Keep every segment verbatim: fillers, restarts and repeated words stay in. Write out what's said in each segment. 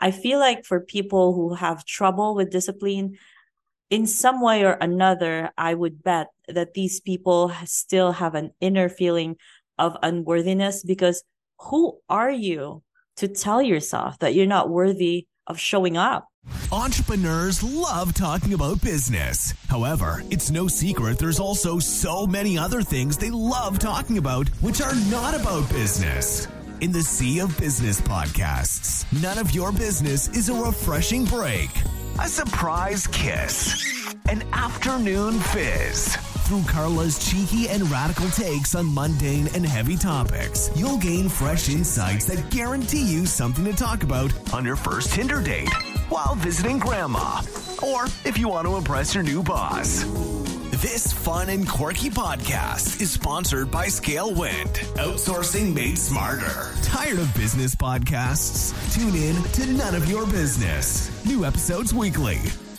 I feel like for people who have trouble with discipline, in some way or another, I would bet that these people still have an inner feeling of unworthiness because who are you to tell yourself that you're not worthy of showing up? Entrepreneurs love talking about business. However, it's no secret there's also so many other things they love talking about which are not about business. In the sea of business podcasts, None of Your Business is a refreshing break, a surprise kiss, an afternoon fizz. Through Carla's cheeky and radical takes on mundane and heavy topics, you'll gain fresh insights that guarantee you something to talk about on your first Tinder date, while visiting grandma, or if you want to impress your new boss. This fun and quirky podcast is sponsored by Scalewind, outsourcing made smarter. Tired of business podcasts? Tune in to None of Your Business. New episodes weekly.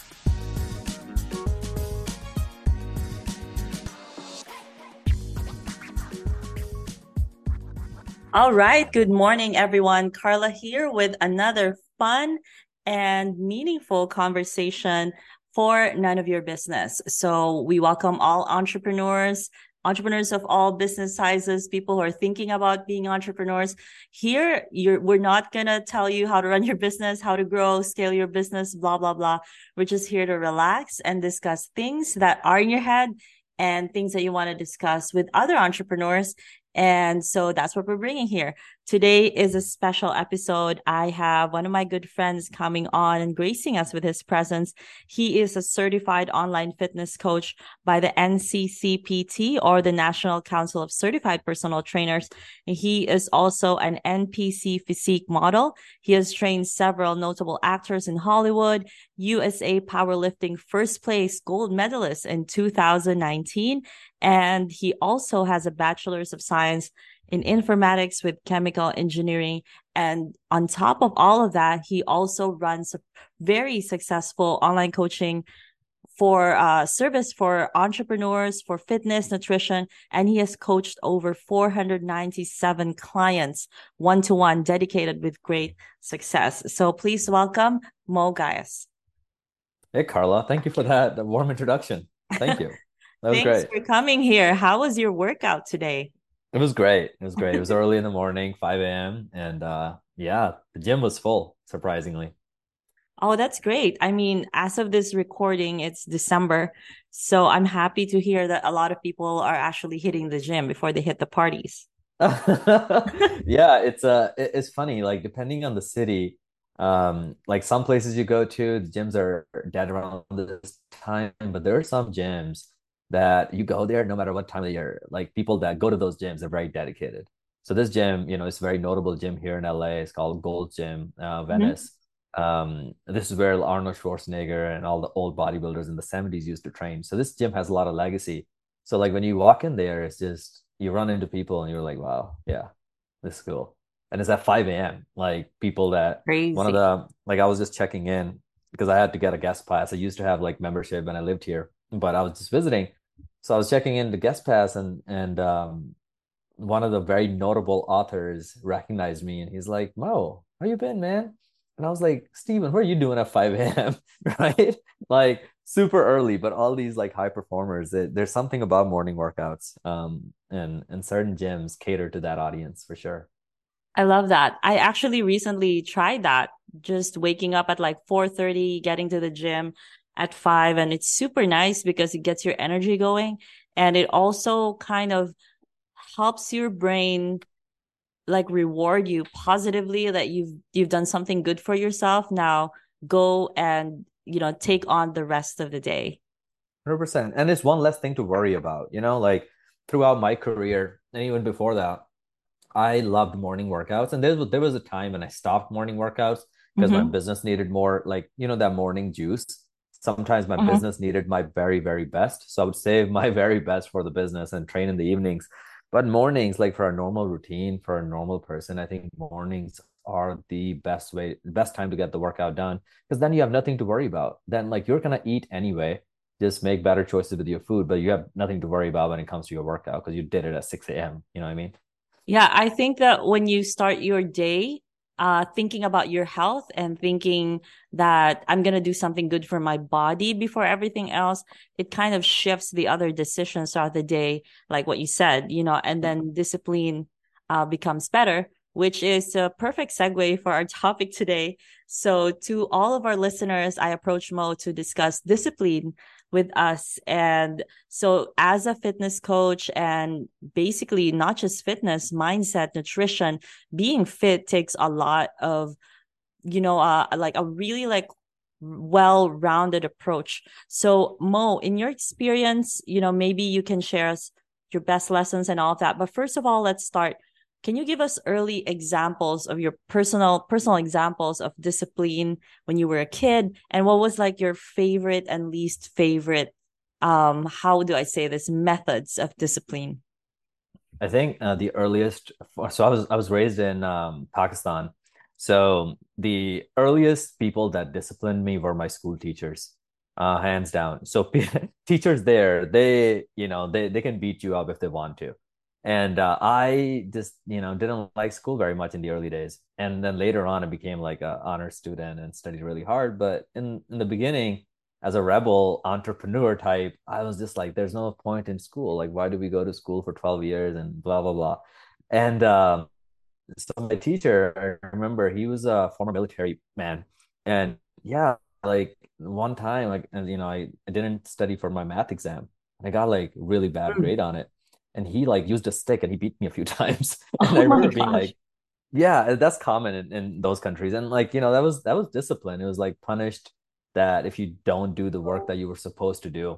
All right. Good morning, everyone. Carla here with another fun and meaningful conversation for None of Your Business. So we welcome all entrepreneurs, entrepreneurs of all business sizes, people who are thinking about being entrepreneurs. Here, you're, we're not going to tell you how to run your business, how to grow, scale your business, blah, blah, blah. We're just here to relax and discuss things that are in your head and things that you want to discuss with other entrepreneurs. And so that's what we're bringing here. Today is a special episode. I have one of my good friends coming on and gracing us with his presence. He is a certified online fitness coach by the N C C P T, or the National Council of Certified Personal Trainers. He is also an N P C physique model. He has trained several notable actors in Hollywood, U S A powerlifting first place gold medalist in two thousand nineteen. And he also has a bachelor's of science in informatics with chemical engineering. And on top of all of that, he also runs a very successful online coaching for uh, service for entrepreneurs, for fitness, nutrition. And he has coached over four hundred ninety-seven clients, one-to-one, dedicated with great success. So please welcome Mo Gaius. Hey, Carla. Thank you for that warm introduction. Thank you. That was Thanks great. for coming here. How was your workout today? It was great. It was great. It was early in the morning, five a m. And uh, yeah, the gym was full, surprisingly. Oh, that's great. I mean, as of this recording, it's December. So I'm happy to hear that a lot of people are actually hitting the gym before they hit the parties. Yeah, it's uh it- it's funny, like depending on the city, um, like some places you go to, the gyms are dead around this time, but there are some gyms that you go there no matter what time of the year. Like people that go to those gyms are very dedicated. So this gym, you know, it's a very notable gym here in L A. It's called Gold's Gym, uh, Mhm. Venice. Um, this is where Arnold Schwarzenegger and all the old bodybuilders in the seventies used to train. So this gym has a lot of legacy. So like when you walk in there, it's just you run into people and you're like, wow, yeah, this is cool. And it's at five a m. Like people that one of Crazy. the like I was just checking in because I had to get a guest pass. I used to have like membership when I lived here, but I was just visiting. So I was checking in the guest pass, and and um one of the very notable authors recognized me and he's like, Mo, how you been, man? And I was like, Steven, what are you doing at five a m? Right? Like super early, but all these like high performers, it, there's something about morning workouts. Um, and and certain gyms cater to that audience for sure. I love that. I actually recently tried that, just waking up at like four thirty, getting to the gym at five, and it's super nice because it gets your energy going, and it also kind of helps your brain like reward you positively that you've you've done something good for yourself. Now go and, you know, take on the rest of the day. one hundred percent. And it's one less thing to worry about, you know, like throughout my career and even before that, I loved morning workouts. And there was there was a time when I stopped morning workouts because my Mm-hmm. business needed more, like, you know, that morning juice. Sometimes my Mm-hmm. business needed my very, very best. So I would save my very best for the business and train in the evenings. But mornings, like for a normal routine, for a normal person, I think mornings are the best way, best time to get the workout done because then you have nothing to worry about. Then like you're gonna eat anyway, just make better choices with your food, but you have nothing to worry about when it comes to your workout because you did it at six a m. You know what I mean? Yeah, I think that when you start your day, uh, thinking about your health and thinking that I'm going to do something good for my body before everything else, it kind of shifts the other decisions throughout the day, like what you said, you know, and then discipline uh, becomes better, which is a perfect segue for our topic today. So, to all of our listeners, I approached Mo to discuss discipline with us. And so, as a fitness coach, and basically not just fitness, mindset, nutrition, being fit takes a lot of, you know, uh, like a really like well-rounded approach. So, Mo, in your experience, you know, maybe you can share us your best lessons and all of that. But first of all, let's start. Can you give us early examples of your personal personal examples of discipline when you were a kid, and what was like your favorite and least favorite, um how do I say this, methods of discipline? I think uh, the earliest, so I was I was raised in um, Pakistan. So the earliest people that disciplined me were my school teachers, uh, hands down. So teachers there, they, you know, they they can beat you up if they want to. And uh, I just, you know, didn't like school very much in the early days. And then later on, I became like a honor student and studied really hard. But in in the beginning, as a rebel entrepreneur type, I was just like, there's no point in school. Like, why do we go to school for twelve years and blah, blah, blah. And um, so my teacher, I remember he was a former military man. And yeah, like one time, like, and, you know, I, I didn't study for my math exam. And I got like really bad Mm. grade on it. And he like used a stick and he beat me a few times. And I Oh my remember being gosh. like, yeah, that's common in, in those countries. And like, you know, that was that was discipline. It was like punished that if you don't do the work that you were supposed to do.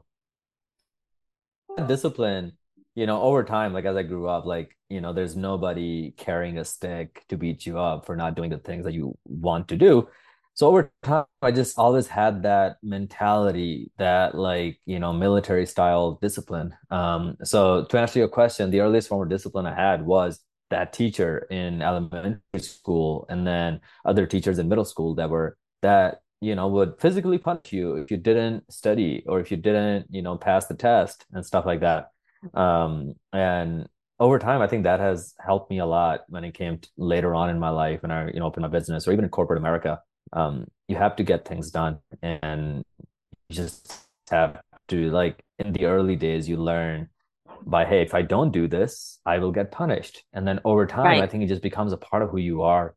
Discipline, you know, over time, like as I grew up, like, you know, there's nobody carrying a stick to beat you up for not doing the things that you want to do. So over time, I just always had that mentality, that like, you know, military style discipline. Um, so to answer your question, the earliest form of discipline I had was that teacher in elementary school, and then other teachers in middle school that were that, you know, would physically punish you if you didn't study or if you didn't, you know, pass the test and stuff like that. Um, and over time, I think that has helped me a lot when it came to later on in my life and I, you know, opened my business or even in corporate America. Um, you have to get things done, and you just have to, like, in the early days, you learn by, hey, if I don't do this, I will get punished. And then over time, I Right. think it just becomes a part of who you are.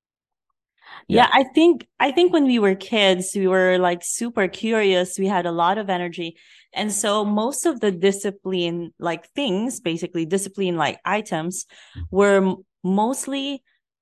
Yeah, Yeah, I think I think when we were kids, we were like super curious. We had a lot of energy. And so most of the discipline like things, basically discipline like items, were m- mostly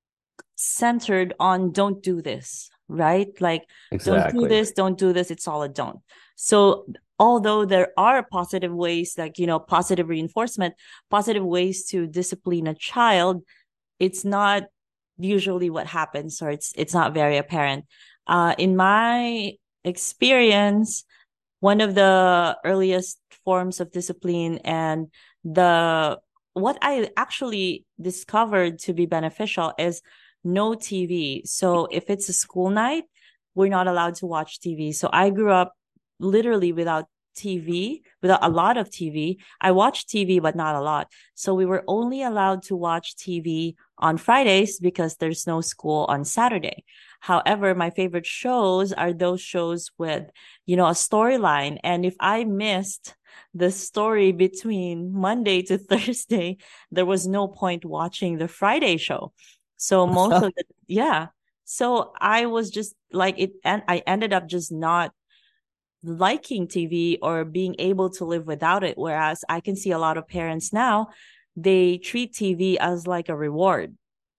centered on don't do this, right? Like don't do exactly. this, don't do this, it's all a don't. So although there are positive ways, like, you know, positive reinforcement, positive ways to discipline a child, it's not usually what happens, or it's it's not very apparent. Uh, in my experience, one of the earliest forms of discipline, and the what I actually discovered to be beneficial, is no T V. So if it's a school night, we're not allowed to watch T V. So I grew up literally without T V, without a lot of T V. I watched T V, but not a lot. So we were only allowed to watch T V on Fridays because there's no school on Saturday. However, my favorite shows are those shows with, you know, a storyline. And if I missed the story between Monday to Thursday, there was no point watching the Friday show. So most of the, yeah. So I was just like it, and I ended up just not liking T V or being able to live without it. Whereas I can see a lot of parents now, they treat T V as like a reward,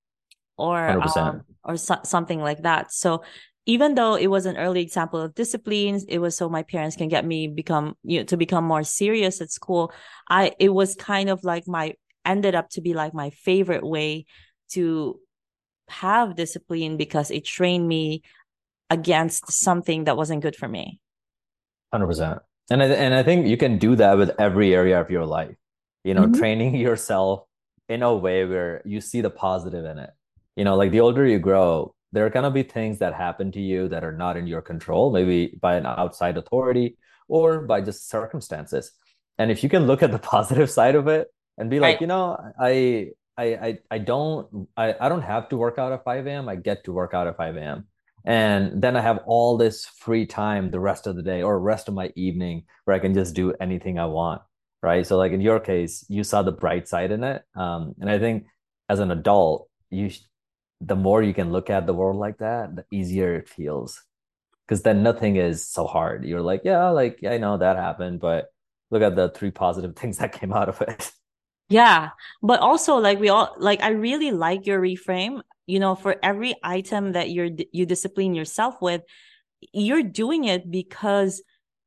or um one hundred percent. or so- something like that. So even though it was an early example of disciplines, it was so my parents can get me become, you know, to become more serious at school. I it was kind of like my ended up to be like my favorite way to have discipline, because it trained me against something that wasn't good for me. one hundred percent. And I, and I think you can do that with every area of your life. You know, Mhm. training yourself in a way where you see the positive in it. You know, like the older you grow, there are going to be things that happen to you that are not in your control, maybe by an outside authority or by just circumstances. And if you can look at the positive side of it and be like, Right. you know, I I I I don't I, I don't have to work out at five a m. I get to work out at five a m. And then I have all this free time the rest of the day or rest of my evening where I can just do anything I want. Right. So like in your case, you saw the bright side in it. Um, and I think as an adult, you sh the more you can look at the world like that, the easier it feels. Because then nothing is so hard. You're like, yeah, like I know that happened, but look at the three positive things that came out of it. Yeah, but also like we all like I really like your reframe. You know, for every item that you're you discipline yourself with, you're doing it because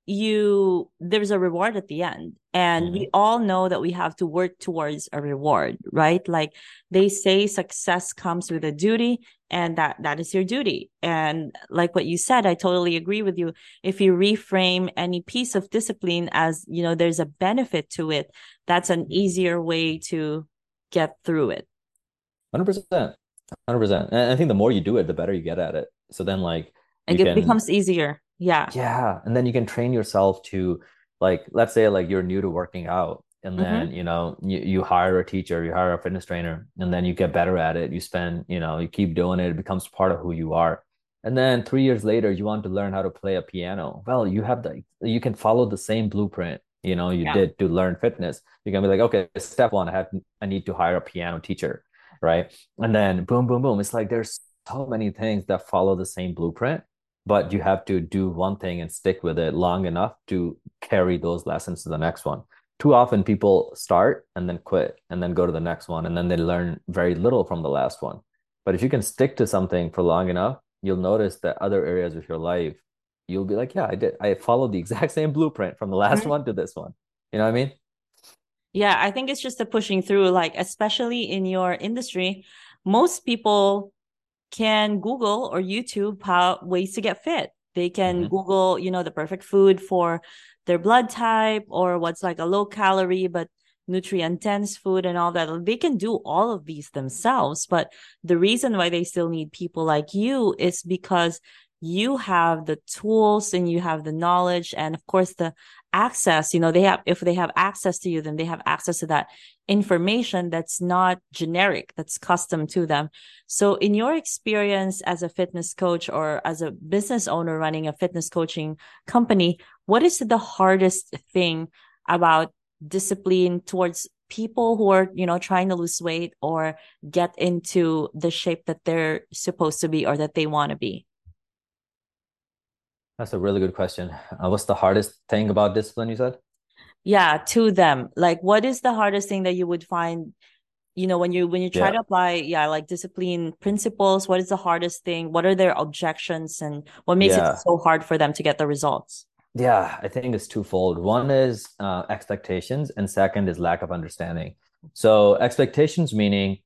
you there's a reward at the end. And we Mhm. all know that we have to work towards a reward, right? Like they say success comes with a duty, and that that is your duty. And like what you said, I totally agree with you. If you reframe any piece of discipline as, you know, there's a benefit to it, that's an easier way to get through it. one hundred percent. one hundred percent. And I think the more you do it, the better you get at it. So then like And you it can, becomes easier. Yeah. yeah, and then you can train yourself to like let's say like you're new to working out and Mm-hmm. then you know you, you hire a teacher, you hire a fitness trainer, and then you get better at it. You spend, you know, you keep doing it, it becomes part of who you are. And then three years later, you want to learn how to play a piano. Well, you have the you can follow the same blueprint, you know, you Yeah. did to learn fitness. You can be like, okay, step one, I have I need to hire a piano teacher, right? And then boom, boom, boom. It's like there's so many things that follow the same blueprint, but you have to do one thing and stick with it long enough to carry those lessons to the next one. Too often people start and then quit and then go to the next one and then they learn very little from the last one. But if you can stick to something for long enough, you'll notice that other areas of your life, you'll be like, yeah, I did. I followed the exact same blueprint from the last Mhm. one to this one. You know what I mean? Yeah, I think it's just the pushing through, like, especially in your industry, most people can Google or YouTube how ways to get fit. They can Mm-hmm. Google, you know, the perfect food for their blood type or what's like a low calorie but nutrient dense food and all that. They can do all of these themselves. But the reason why they still need people like you is because you have the tools and you have the knowledge and of course the access. You know, they have, if they have access to you, then they have access to that information that's not generic, that's custom to them. So, in your experience as a fitness coach or as a business owner running a fitness coaching company, what is the hardest thing about discipline towards people who are, you know, trying to lose weight or get into the shape that they're supposed to be or that they want to be? That's a really good question. Uh, what's the hardest thing about discipline, you said? Yeah, to them. Like, what is the hardest thing that you would find, you know, when you when you try Yeah. to apply, yeah, like discipline principles? What is the hardest thing? What are their objections and what makes it Yeah. so hard for them to get the results? Yeah, I think it's twofold. One is uh, expectations, and second is lack of understanding. So, expectations meaning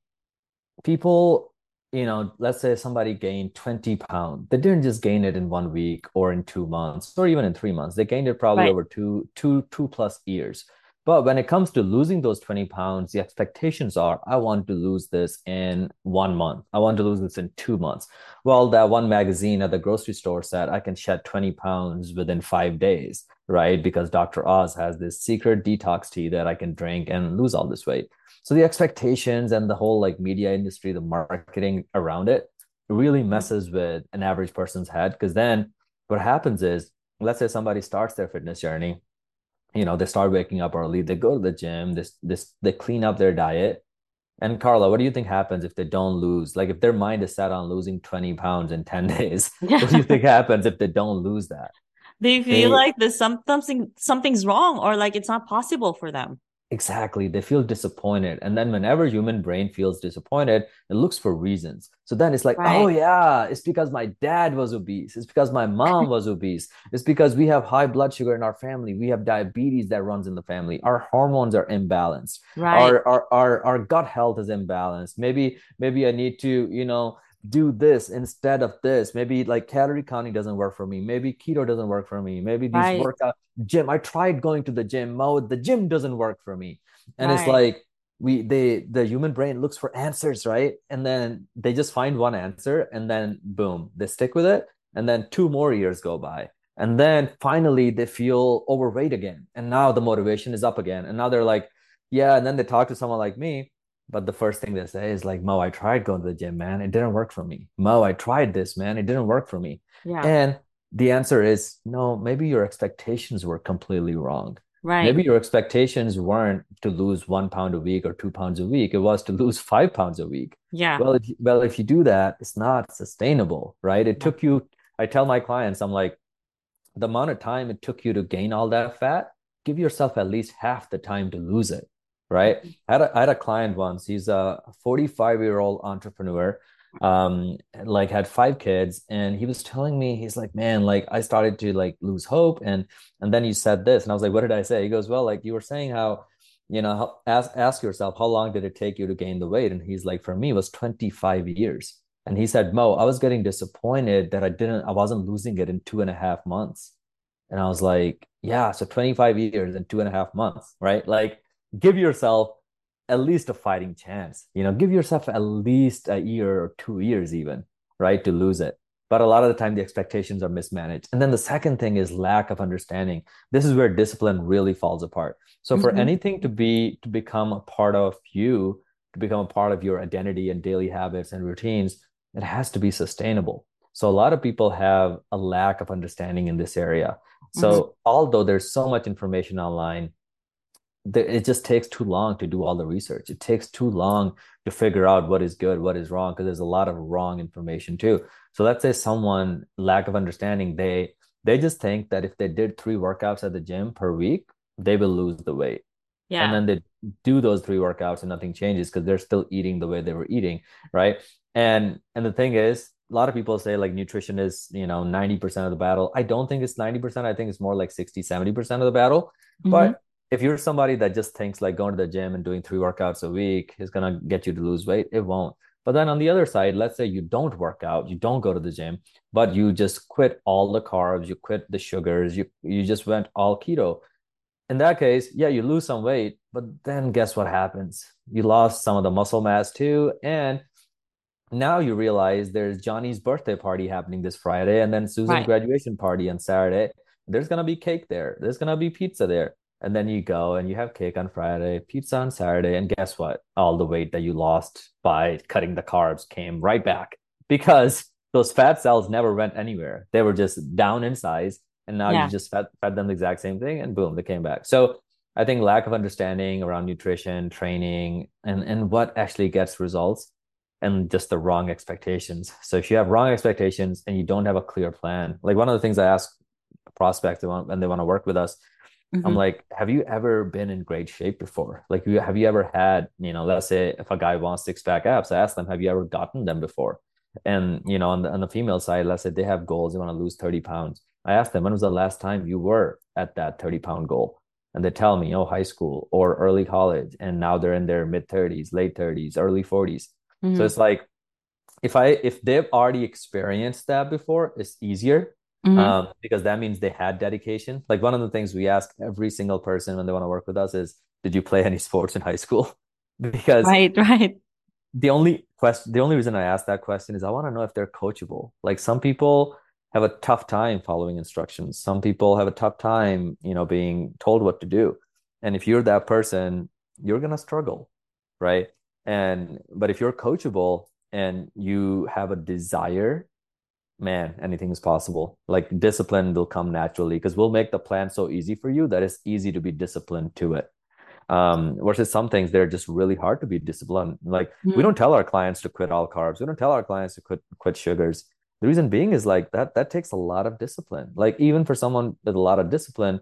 people, you know, let's say somebody gained twenty pounds. They didn't just gain it in one week or in two months or even in three months. They gained it probably Right. over two, two, two plus years. But when it comes to losing those twenty pounds, the expectations are, I want to lose this in one month. I want to lose this in two months. Well, that one magazine at the grocery store said I can shed twenty pounds within five days, right? Because doctor Oz has this secret detox tea that I can drink and lose all this weight. So the expectations and the whole like media industry, the marketing around it really messes with an average person's head. Because then what happens is, let's say somebody starts their fitness journey, you know, they start waking up early, they go to the gym, this this they clean up their diet. And Carla, what do you think happens if they don't lose? Like if their mind is set on losing twenty pounds in ten days, what do you think happens if they don't lose that? They feel They like there's some, something something's wrong or like it's not possible for them. Exactly. They feel disappointed. And then whenever human brain feels disappointed, it looks for reasons. So then it's like, oh Right. yeah, it's because my dad was obese. It's because my mom was obese. It's because we have high blood sugar in our family. We have diabetes that runs in the family. Our hormones are imbalanced. Right. Our our our, our gut health is imbalanced. Maybe maybe I need to, you know, do this instead of this. Maybe like calorie counting doesn't work for me. Maybe keto doesn't work for me. Maybe these Right. workout gym. I tried going to the gym. Oh, the gym doesn't work for me. And it's Right. like we they the human brain looks for answers, right? And then they just find one answer and then boom, they stick with it. And then two more years go by. And then finally they feel overweight again. And now the motivation is up again. And now they're like, yeah. And then they talk to someone like me But the first thing they say is like, Mo, I tried going to the gym, man. It didn't work for me. Mo, I tried this, man. It didn't work for me. Yeah. And the answer is no, maybe your expectations were completely wrong. Right. Maybe your expectations weren't to lose one pound a week or two pounds a week. It was to lose five pounds a week. Yeah. Well, if you, well, if you do that, it's not sustainable, right? It Yeah. took you, I tell my clients, I'm like, the amount of time it took you to gain all that fat, give yourself at least half the time to lose it, right? Mhm. I had a, I had a client once. He's a forty-five year old entrepreneur, um, like had five kids, and he was telling me, he's like, man, like I started to like lose hope, and and then you said this, and I was like, what did I say? He goes, well, like you were saying how, you know, how, ask ask yourself, how long did it take you to gain the weight? And he's like, for me, it was twenty-five years. And he said, Mo, I was getting disappointed that I didn't, I wasn't losing it in two and a half months. And I was like, yeah, so twenty-five years and two and a half months, right? Like, give yourself at least a fighting chance. You know, give yourself at least a year or two years, even, right, to lose it. But a lot of the time, the expectations are mismanaged. And then the second thing is lack of understanding. This is where discipline really falls apart. So for Mhm. anything to be to become a part of you, to become a part of your identity and daily habits and routines, it has to be sustainable. So a lot of people have a lack of understanding in this area. Mhm. So although there's so much information online, there, it just takes too long to do all the research. It takes too long to figure out what is good, what is wrong, because there's a lot of wrong information too. So let's say someone lack of understanding, they they just think that if they did three workouts at the gym per week, they will lose the weight. And Yeah. then they do those three workouts and nothing changes because they're still eating the way they were eating, right? And and the thing is, a lot of people say like nutrition is, you know, ninety percent of the battle. I don't think it's ninety percent. I think it's more like sixty, seventy percent of the battle. Mhm. But if you're somebody that just thinks like going to the gym and doing three workouts a week is gonna get you to lose weight, it won't. But then on the other side, let's say you don't work out, you don't go to the gym, but you just quit all the carbs, you quit the sugars, you you just went all keto. In that case, yeah, you lose some weight, but then guess what happens? You lost some of the muscle mass too, and now you realize there's Johnny's birthday party happening this Friday, and then Susan's Right. graduation party on Saturday. There's gonna be cake there. There's gonna be pizza there. And then you go and you have cake on Friday, pizza on Saturday, and guess what? All the weight that you lost by cutting the carbs came right back because those fat cells never went anywhere. They were just down in size, and now you Yeah. just fed, fed them the exact same thing, and boom, they came back. So I think lack of understanding around nutrition, training, and and what actually gets results and just the wrong expectations. So if you have wrong expectations and you don't have a clear plan, like one of the things I ask prospects when they want to work with us, I'm Mhm. like, have you ever been in great shape before? Like, you, have you ever had, you know, let's say if a guy wants six pack abs, I ask them, have you ever gotten them before? And, you know, on the, on the female side, let's say they have goals, they want to lose thirty pounds. I ask them, when was the last time you were at that thirty pound goal? And they tell me, oh, high school or early college. And now they're in their mid thirties, late thirties, early forties. So Mhm. it's like, if I if they've already experienced that before, it's easier, Mhm. um, because that means they had dedication. Like one of the things we ask every single person when they want to work with us is, did you play any sports in high school? Because Right. Right. the only question, the only reason I ask that question is I want to know if they're coachable. Like some people have a tough time following instructions. Some people have a tough time, you know, being told what to do. And if you're that person, you're gonna struggle, right? And but if you're coachable and you have a desire, man, anything is possible. Like discipline will come naturally because we'll make the plan so easy for you that it's easy to be disciplined to it. Um, versus some things they're just really hard to be disciplined. Like we Mhm. don't tell our clients to quit all carbs. We don't tell our clients to quit quit sugars. The reason being is like that that takes a lot of discipline. Like even for someone with a lot of discipline,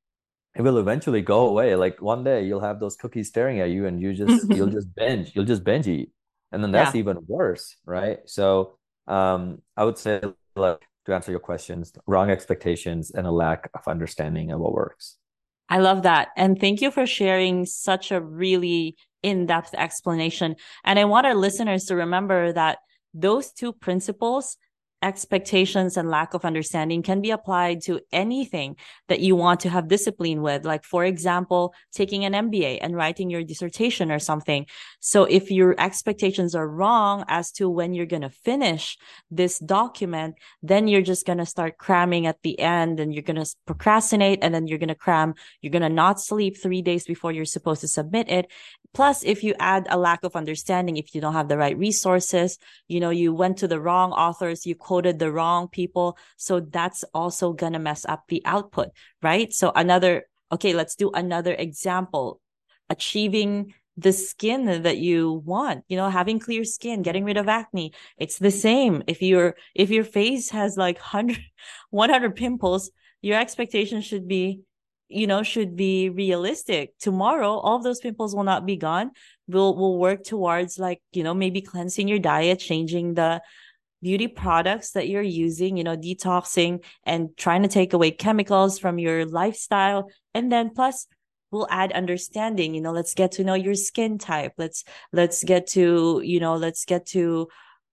it will eventually go away. Like one day you'll have those cookies staring at you and you just you'll just binge, you'll just binge eat. And then that's Yeah. even worse, right? So um I would say like to answer your questions, wrong expectations and a lack of understanding of what works. I love that. And thank you for sharing such a really in-depth explanation. And I want our listeners to remember that those two principles expectations and lack of understanding can be applied to anything that you want to have discipline with. Like, for example, taking an M B A and writing your dissertation or something. So if your expectations are wrong as to when you're going to finish this document, then you're just going to start cramming at the end, and you're going to procrastinate, and then you're going to cram. You're going to not sleep three days before you're supposed to submit it. Plus, if you add a lack of understanding, if you don't have the right resources, you know, you went to the wrong authors, you quoted the wrong people. So that's also going to mess up the output, right? So another, okay, let's do another example. Achieving the skin that you want, you know, having clear skin, getting rid of acne. It's the same. If your, if your face has like one hundred, one hundred pimples, your expectation should be, you know, should be realistic. Tomorrow, all of those pimples will not be gone. We'll, we'll work towards, like, you know, maybe cleansing your diet, changing the beauty products that you're using, you know, detoxing and trying to take away chemicals from your lifestyle. And then plus we'll add understanding, you know, let's get to know your skin type. Let's, let's get to, you know, let's get to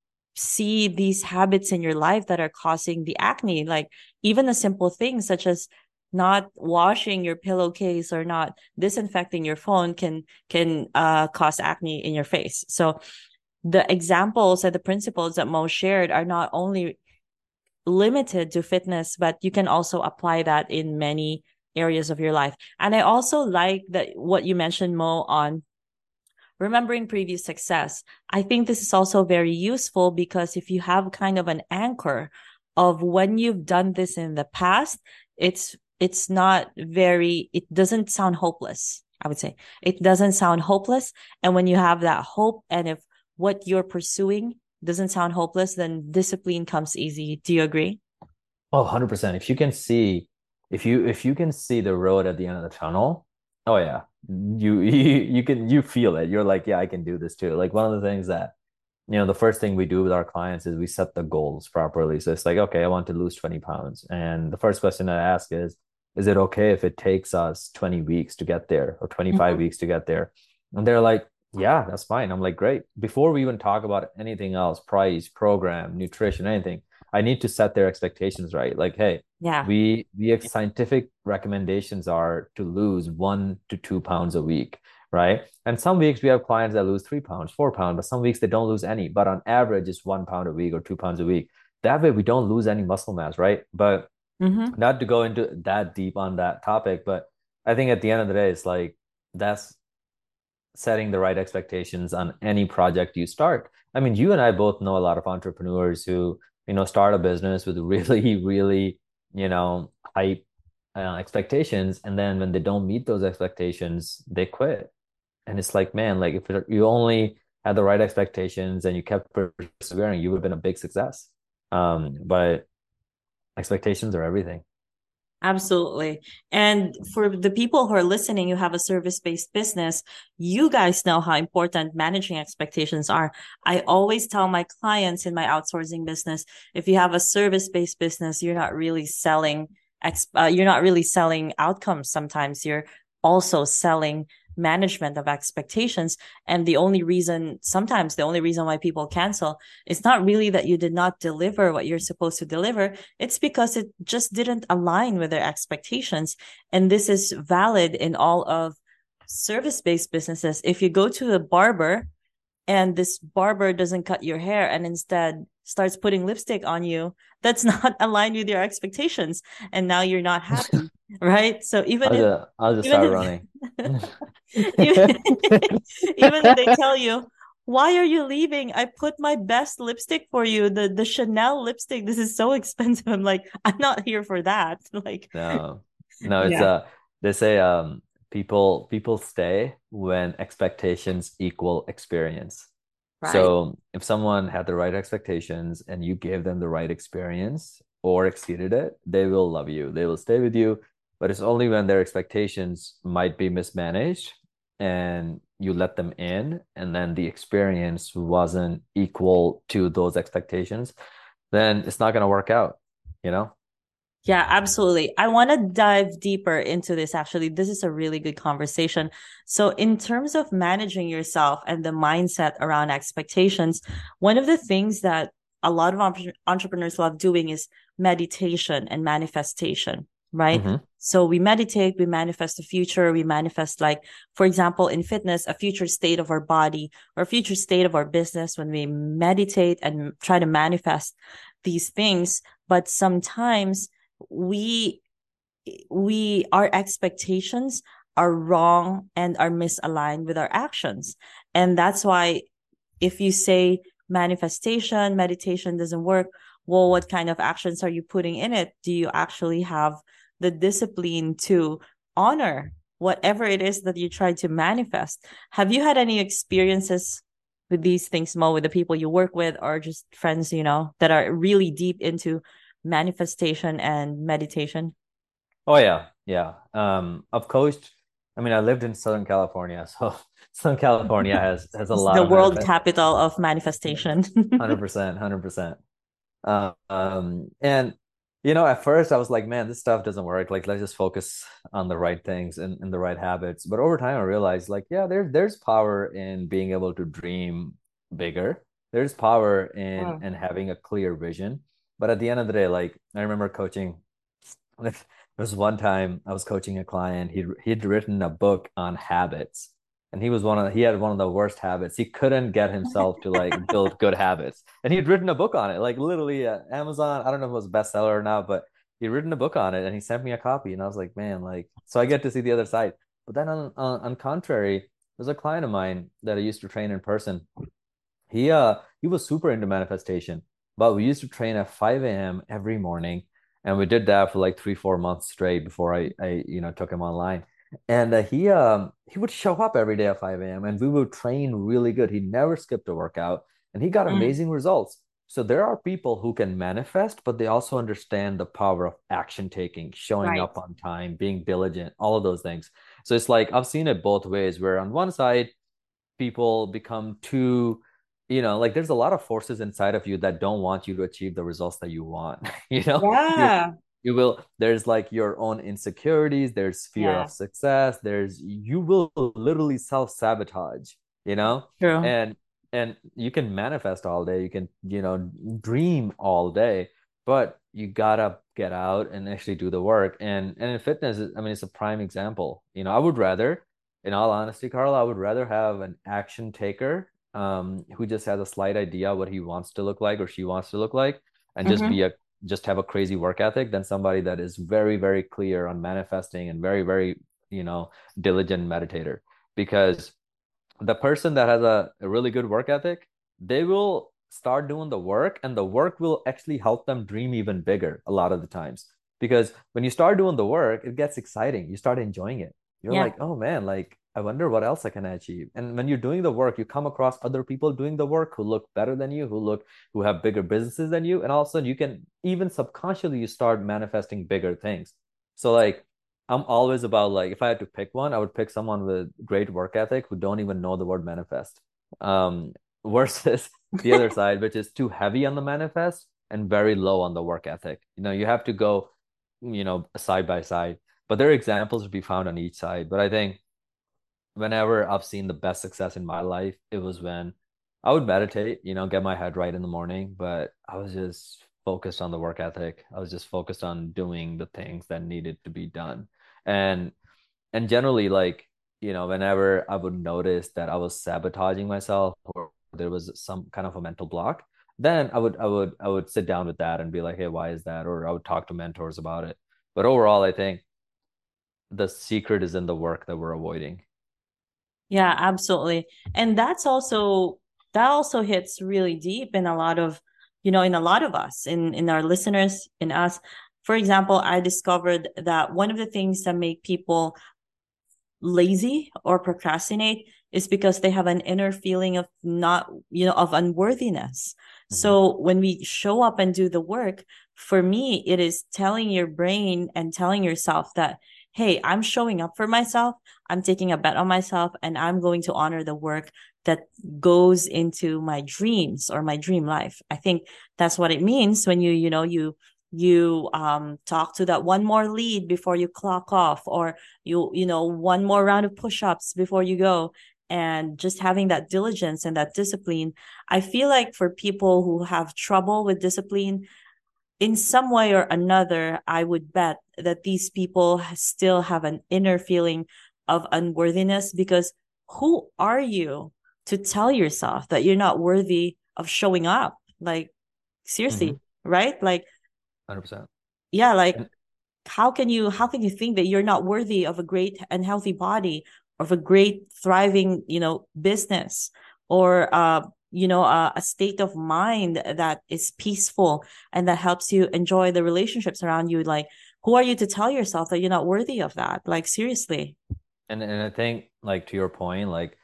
see these habits in your life that are causing the acne. Like even a simple thing such as not washing your pillowcase or not disinfecting your phone can can uh, cause acne in your face. So the examples and the principles that Mo shared are not only limited to fitness, but you can also apply that in many areas of your life. And I also like that what you mentioned, Mo, on remembering previous success. I think this is also very useful because if you have kind of an anchor of when you've done this in the past, it's it's not very, it doesn't sound hopeless, I would say. It doesn't sound hopeless. And when you have that hope, and if what you're pursuing doesn't sound hopeless, then discipline comes easy. Do you agree? Oh, one hundred percent. If you can see, if you if you can see the road at the end of the tunnel, oh yeah, you you, you can you feel it. You're like, yeah, I can do this too. Like one of the things that, you know, the first thing we do with our clients is we set the goals properly. So it's like, okay, I want to lose twenty pounds. And the first question I ask is, is it okay if it takes us twenty weeks to get there or twenty-five Mm-hmm. weeks to get there? And they're like, yeah, that's fine. I'm like, great. Before we even talk about anything else, price, program, nutrition, anything, I need to set their expectations right. Like, hey, Yeah. we the scientific recommendations are to lose one to two pounds a week, right? And some weeks we have clients that lose three pounds, four pounds, but some weeks they don't lose any. But on average, it's one pound a week or two pounds a week. That way we don't lose any muscle mass, right? But Mm-hmm. not to go into that deep on that topic, but I think at the end of the day, it's like that's setting the right expectations on any project you start. I mean, you and I both know a lot of entrepreneurs who, you know, start a business with really, really, you know, hype uh, expectations. And then when they don't meet those expectations, they quit. And it's like, man, like if you only had the right expectations and you kept persevering, you would have been a big success. Um, but expectations are everything. Absolutely. And for the people who are listening, who have a service-based business, you guys know how important managing expectations are. I always tell my clients in my outsourcing business, if you have a service-based business, you're not really selling, ex- uh, you're not really selling outcomes. Sometimes you're also selling management of expectations. And the only reason, sometimes the only reason why people cancel is not really that you did not deliver what you're supposed to deliver. It's because it just didn't align with their expectations. And this is valid in all of service-based businesses. If you go to a barber and this barber doesn't cut your hair and instead starts putting lipstick on you, that's not aligned with your expectations. And now you're not happy, right? So even I'll if, just, I'll just even start running. if, even, even if they tell you, why are you leaving? I put my best lipstick for you, the the Chanel lipstick. This is so expensive. I'm like, I'm not here for that. Like, No, no, it's yeah, uh they say um people people stay when expectations equal experience. right. So if someone had the right expectations and you gave them the right experience or exceeded it, they will love you. They will stay with you. But it's only when their expectations might be mismanaged and you let them in, and then the experience wasn't equal to those expectations, then it's not going to work out, you know? Yeah, absolutely. I want to dive deeper into this. Actually, this is a really good conversation. So, in terms of managing yourself and the mindset around expectations, one of the things that a lot of entre- entrepreneurs love doing is meditation and manifestation, right? Mm-hmm. So we meditate, we manifest the future, we manifest, like, for example, in fitness, a future state of our body or a future state of our business when we meditate and try to manifest these things. But sometimes we we our expectations are wrong and are misaligned with our actions. And that's why if you say manifestation, meditation doesn't work, well, what kind of actions are you putting in it? Do you actually have the discipline to honor whatever it is that you try to manifest? Have you had any experiences with these things, Mo, with the people you work with or just friends, you know, that are really deep into manifestation and meditation? Oh yeah, yeah. Um, I've coached. I mean, I lived in Southern California, so Southern California has has a It's lot the of world manifest. capital of manifestation. Hundred percent, hundred percent. Um, and you know, at first I was like, man, this stuff doesn't work. Like, let's just focus on the right things and, and the right habits. But over time, I realized, like, yeah, there's there's power in being able to dream bigger. There's power in Mm. in having a clear vision. But at the end of the day, like, I remember coaching. There was one time I was coaching a client. He he'd written a book on habits, and he was one of he had one of the worst habits. He couldn't get himself to like build good habits, and he'd written a book on it, like literally uh, Amazon. I don't know if it was a bestseller or not, but he'd written a book on it, and he sent me a copy, and I was like, man, like so I get to see the other side. But then on on, on contrary, there's a client of mine that I used to train in person. He uh he was super into manifestation, but we used to train at five a m every morning, and we did that for like three, four months straight before I I you know took him online. And uh, he um he would show up every day at five a m and we would train really good. He never skipped a workout, and he got Mm. amazing results. So there are people who can manifest, but they also understand the power of action taking, showing Right. up on time, being diligent, all of those things. So it's like I've seen it both ways, where on one side people become too, you know, like there's a lot of forces inside of you that don't want you to achieve the results that you want. You know, you Yeah. you will, there's like your own insecurities, there's fear Yeah. of success, there's you will literally self-sabotage, you know, True. and and you can manifest all day, you can, you know, dream all day, but you gotta get out and actually do the work. And and in fitness, I mean, it's a prime example. You know, I would rather, in all honesty, Carl, I would rather have an action taker um, who just has a slight idea what he wants to look like or she wants to look like, and just be Mm-hmm. a just have a crazy work ethic than somebody that is very, very clear on manifesting and very, very, you know, diligent meditator. Because the person that has a, a really good work ethic, they will start doing the work, and the work will actually help them dream even bigger a lot of the times. Because when you start doing the work, it gets exciting. You start enjoying it. You're Yeah. like, oh man, like I wonder what else I can achieve. And when you're doing the work, you come across other people doing the work who look better than you, who look who have bigger businesses than you, and all of a sudden you can even subconsciously you start manifesting bigger things. So like I'm always about, like, if I had to pick one, I would pick someone with great work ethic who don't even know the word manifest. Um, versus the other side, which is too heavy on the manifest and very low on the work ethic. You know, you have to go, you know, side by side. But there are examples to be found on each side. But I think whenever I've seen the best success in my life, it was when I would meditate, you know, get my head right in the morning, but I was just focused on the work ethic. I was just focused on doing the things that needed to be done. And and generally, like, you know, whenever I would notice that I was sabotaging myself or there was some kind of a mental block, then I would I would I would sit down with that and be like, hey, why is that? Or I would talk to mentors about it. But overall, I think the secret is in the work that we're avoiding. Yeah, absolutely. And that's also that also hits really deep in a lot of, you know, in a lot of us, in in our listeners, in us. For example, I discovered that one of the things that make people lazy or procrastinate is because they have an inner feeling of not, you know, of unworthiness. Mhm. So when we show up and do the work, for me, it is telling your brain and telling yourself that, hey, I'm showing up for myself. I'm taking a bet on myself, and I'm going to honor the work that goes into my dreams or my dream life. I think that's what it means when you, you know, you you um talk to that one more lead before you clock off, or you you know one more round of push-ups before you go. and just having that diligence and that discipline. I feel like for people who have trouble with discipline, in some way or another, I would bet that these people still have an inner feeling of unworthiness, because who are you to tell yourself that you're not worthy of showing up? Like, Mm-hmm. seriously, right? Like, one hundred percent. yeah, like And how can you how can you think that you're not worthy of a great and healthy body, of a great thriving, you know, business, or uh you know uh, a state of mind that is peaceful and that helps you enjoy the relationships around you? Like, who are you to tell yourself that you're not worthy of that? Like, seriously. and, and I think like to your point, like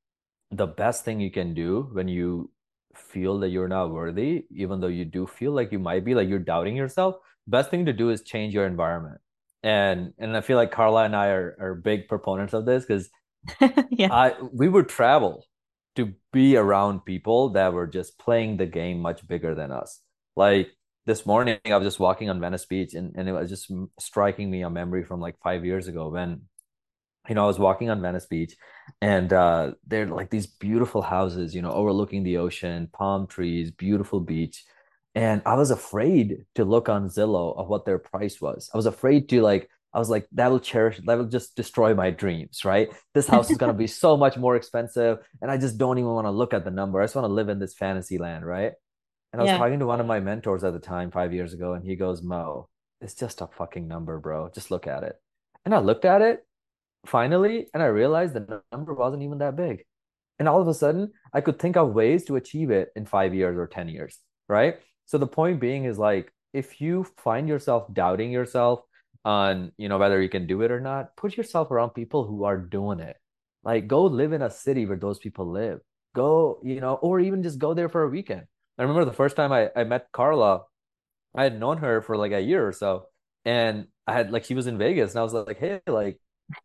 the best thing you can do when you feel that you're not worthy, even though you do feel like you might be, like you're doubting yourself, best thing to do is change your environment. And and I feel like Carla and I are, are big proponents of this because Yeah. I we would travel to be around people that were just playing the game much bigger than us. Like this morning, I was just walking on Venice Beach, and, and it was just striking me a memory from like five years ago when you know, I was walking on Venice Beach and uh they're like these beautiful houses, you know, overlooking the ocean, palm trees, beautiful beach. And I was afraid to look on Zillow of what their price was. I was afraid to like, I was like, that'll cherish, that'll just destroy my dreams, right? This house is gonna be so much more expensive. And I just don't even want to look at the number. I just want to live in this fantasy land, right? And I was Yeah. talking to one of my mentors at the time, five years ago, and he goes, Mo, it's just a fucking number, bro. Just look at it. And I looked at it finally, and I realized the number wasn't even that big. And all of a sudden, I could think of ways to achieve it in five years or ten years, right? So the point being is like, if you find yourself doubting yourself on, you know, whether you can do it or not, put yourself around people who are doing it. Like, go live in a city where those people live. Go, you know, or even just go there for a weekend. I remember the first time I, I met Carla, I had known her for like a year or so. And I had like, she was in Vegas, and I was like, hey, like,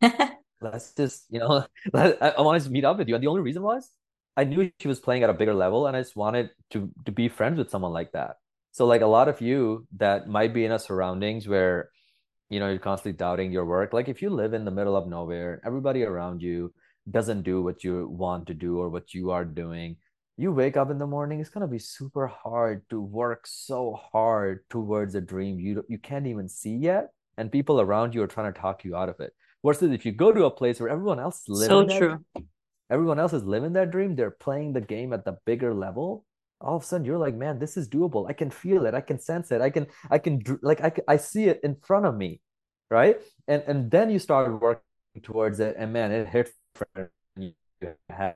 let's just, you know, I, I wanted to meet up with you. And the only reason was I knew she was playing at a bigger level, and I just wanted to to be friends with someone like that. So like a lot of you that might be in a surroundings where, you know, you're constantly doubting your work. Like if you live in the middle of nowhere, everybody around you doesn't do what you want to do or what you are doing. You wake up in the morning, it's gonna be super hard to work so hard towards a dream you you can't even see yet, and people around you are trying to talk you out of it. Versus if you go to a place where everyone else is So living that, true. everyone else is living that dream, they're playing the game at the bigger level. All of a sudden, you're like, man, this is doable. I can feel it. I can sense it. I can, I can, like, I, I see it in front of me, right? And and then you start working towards it, and man, it hits different. You have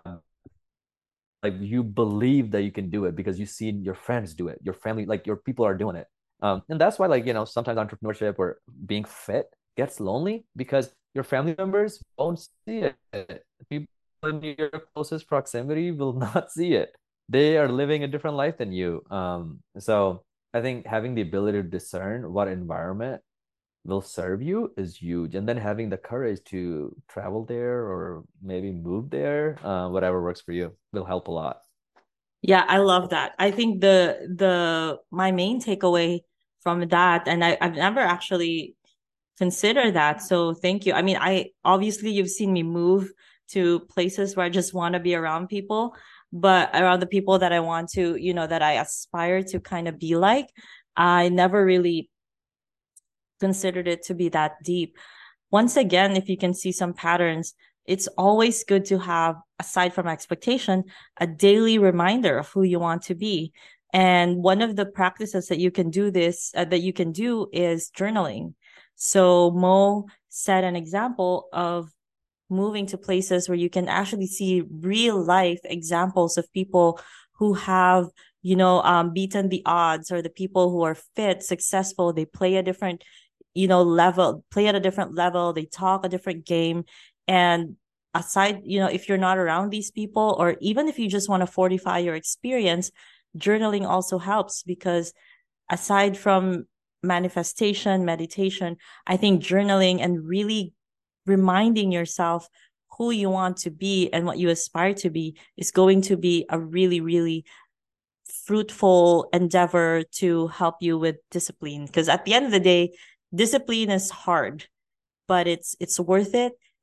like you believe that you can do it because you see your friends do it, your family, like your people are doing it. Um, and that's why, like, you know, sometimes entrepreneurship or being fit gets lonely because your family members won't see it. People in your closest proximity will not see it. They are living a different life than you. Um, so I think having the ability to discern what environment will serve you is huge. And then having the courage to travel there or maybe move there, uh, whatever works for you, will help a lot. Yeah, I love that. I think the the my main takeaway from that, and I, I've never actually considered that. So thank you. I mean, I obviously you've seen me move to places where I just want to be around people, but around the people that I want to, you know, that I aspire to kind of be like. I never really considered it to be that deep. Once again, if you can see some patterns, it's always good to have, aside from expectation, a daily reminder of who you want to be. And one of the practices that you can do this, uh, that you can do is journaling. So Mo set an example of moving to places where you can actually see real life examples of people who have, you know, um, beaten the odds, or the people who are fit, successful. They play a different, you know, level, play at a different level. They talk a different game. And aside, you know, if you're not around these people, or even if you just want to fortify your experience, journaling also helps, because aside from manifestation, meditation, I think journaling and really reminding yourself who you want to be and what you aspire to be is going to be a really, really fruitful endeavor to help you with discipline. Because at the end of the day, discipline is hard, but it's it's worth it.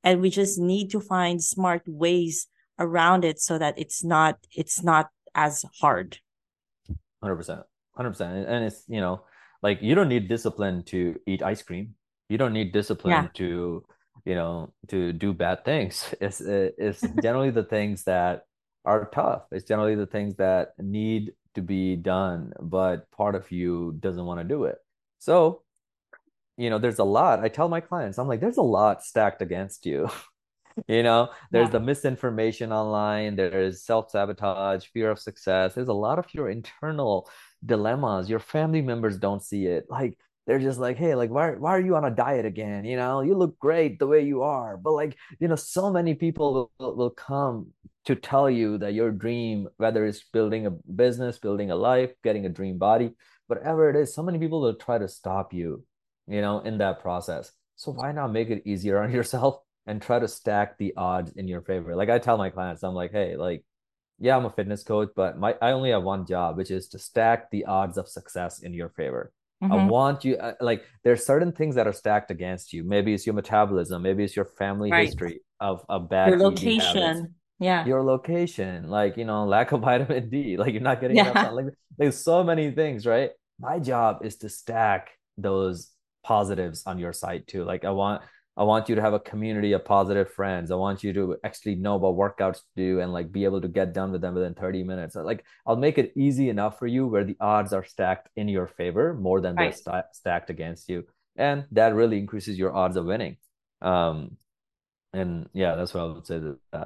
and we just need to find smart ways around it so that it's not it's not as hard. one hundred percent. one hundred percent. And it's, you know, like you don't need discipline to eat ice cream. You don't need Yeah. discipline to, you know, to do bad things. It's it's generally the things that are tough. It's generally the things that need to be done, but part of you doesn't want to do it. So, you know, there's a lot. I tell my clients, I'm like, there's a lot stacked against you. You know, there's Yeah. the misinformation online, there's self-sabotage, fear of success. There's a lot of your internal dilemmas. Your family members don't see it. Like they're just like, hey, like why why are you on a diet again? You know, you look great the way you are. But like, you know, so many people will, will come to tell you that your dream, whether it's building a business, building a life, getting a dream body, whatever it is, so many people will try to stop you, you know, in that process. So why not make it easier on yourself and try to stack the odds in your favor? Like I tell my clients, I'm like, hey, like, yeah, I'm a fitness coach, but my I only have one job, which is to stack the odds of success in your favor. I Mm-hmm. want you, uh, like, there's certain things that are stacked against you. Maybe it's your metabolism, maybe it's your family Right. history of, of Your bad eating habits, location. Yeah. your location, like, you know, lack of vitamin D, like you're not getting enough Yeah. sun. Like there's so many things, right? My job is to stack those positives on your side too. Like I want I want you to have a community of positive friends. I want you to actually know about workouts to do and like be able to get done with them within thirty minutes. Like I'll make it easy enough for you where the odds are stacked in your favor more than they're Right. sta stacked against you. And that really increases your odds of winning. Um, and yeah, that's what I would say to that.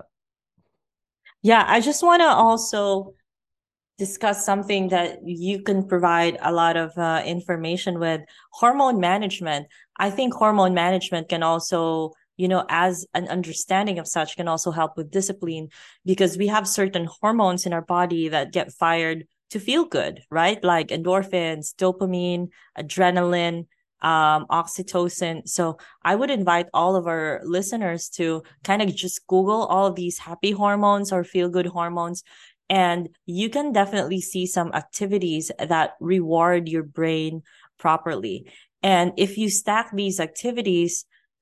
Yeah. I just want to also discuss something that you can provide a lot of uh, information with: hormone management. I think hormone management can also, you know, as an understanding of such, can also help with discipline, because we have certain hormones in our body that get fired to feel good, right? Like endorphins, dopamine, adrenaline, um, oxytocin. So I would invite all of our listeners to kind of just Google all of these happy hormones or feel good hormones, and you can definitely see some activities that reward your brain properly. And if you stack these activities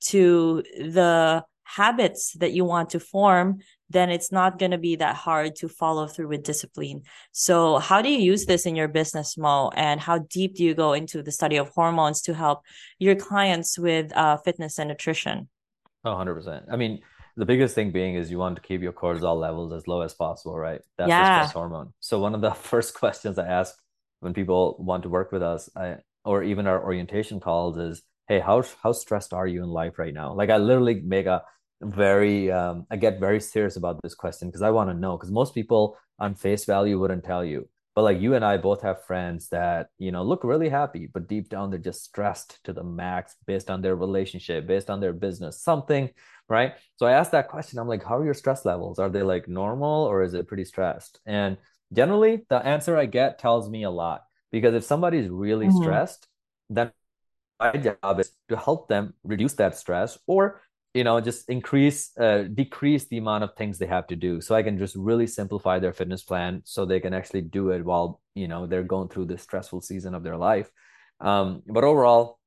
to the habits that you want to form, then it's not going to be that hard to follow through with discipline. So, how do you use this in your business, Mo? And how deep do you go into the study of hormones to help your clients with uh, fitness and nutrition? Oh, one hundred percent. I mean, the biggest thing being is you want to keep your cortisol levels as low as possible, right? That's the stress Yeah. hormone. So one of the first questions I ask when people want to work with us, I, or even our orientation calls is, hey, how how stressed are you in life right now? Like I literally make a very um, I get very serious about this question because I want to know, because most people on face value wouldn't tell you. But like you and I both have friends that, you know, look really happy, but deep down they're just stressed to the max based on their relationship, based on their business, something, right? So I asked that question. I'm like, how are your stress levels? Are they like normal or is it pretty stressed? And generally, the answer I get tells me a lot, because if somebody's really Mhm. stressed, then my job is to help them reduce that stress, or you know, just increase uh, decrease the amount of things they have to do, so I can just really simplify their fitness plan so they can actually do it while, you know, they're going through this stressful season of their life. Um, but overall,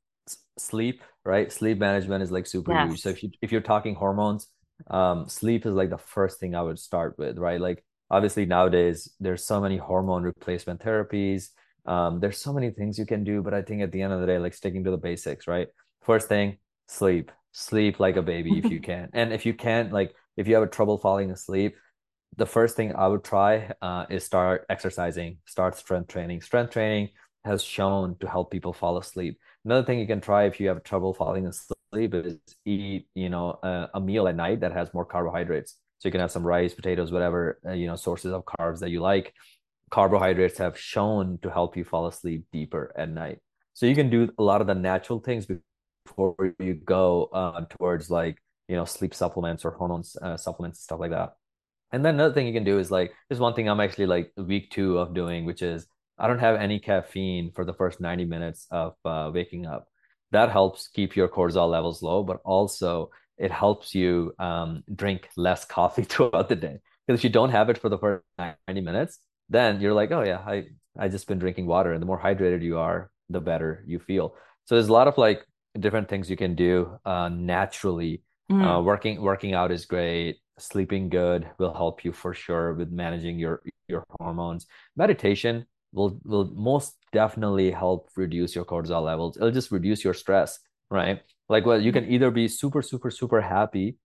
sleep, right? Sleep management is like super huge. So Yes. if you if you're talking hormones, um, sleep is like the first thing I would start with, right? Like obviously nowadays there's so many hormone replacement therapies. Um, there's so many things you can do, but I think at the end of the day, like sticking to the basics, right? First thing, sleep. Sleep like a baby if you can. And if you can't, like if you have a trouble falling asleep, the first thing I would try uh, is start exercising, start strength training. Strength training has shown to help people fall asleep. Another thing you can try if you have trouble falling asleep is eat, you know, a, a meal at night that has more carbohydrates. So you can have some rice, potatoes, whatever, uh, you know, sources of carbs that you like. Carbohydrates have shown to help you fall asleep deeper at night. So you can do a lot of the natural things before you go uh, towards like, you know, sleep supplements or hormones uh, supplements, stuff like that. And then another thing you can do is like, there's one thing I'm actually like week two of doing, which is I don't have any caffeine for the first ninety minutes of uh, waking up. That helps keep your cortisol levels low, but also it helps you um, drink less coffee throughout the day. Because if you don't have it for the first ninety minutes, then you're like, oh yeah, I I just been drinking water, and the more hydrated you are, the better you feel. So there's a lot of like different things you can do uh, naturally Uh, Mm. working working out is great. Sleeping good will help you for sure with managing your your hormones. Meditation will will most definitely help reduce your cortisol levels. It'll just reduce your stress, right? Like, well, you can either be super, super, super happy,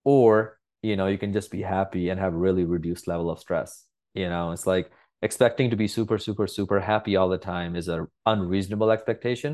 or you know, you can just be happy and have really reduced level of stress. You know, it's like expecting to be super, super, super happy all the time is a unreasonable expectation,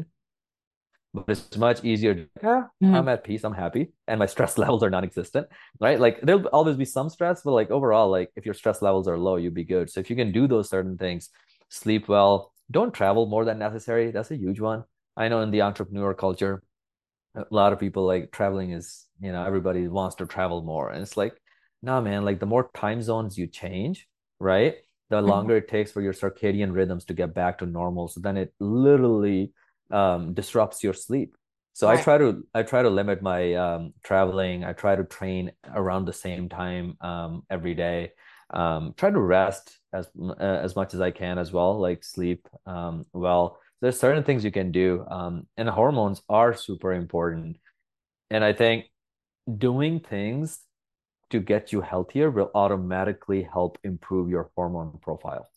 but it's much easier to, yeah, I'm Mm. at peace, I'm happy, and my stress levels are non-existent, right? Like there'll always be some stress, but like overall, like if your stress levels are low, you'd be good. So if you can do those certain things, sleep well, don't travel more than necessary. That's a huge one. I know in the entrepreneur culture, a lot of people like traveling is, you know, everybody wants to travel more. And it's like, nah, man, like the more time zones you change, right? The Mm. longer it takes for your circadian rhythms to get back to normal. So then it literally um, disrupts your sleep. So I Right. try to I try to limit my um, traveling. I try to train around the same time um, every day. Um, try to rest as uh, as much as I can as well, like sleep um, well. There's certain things you can do, um, and hormones are super important. And I think doing things to get you healthier will automatically help improve your hormone profile.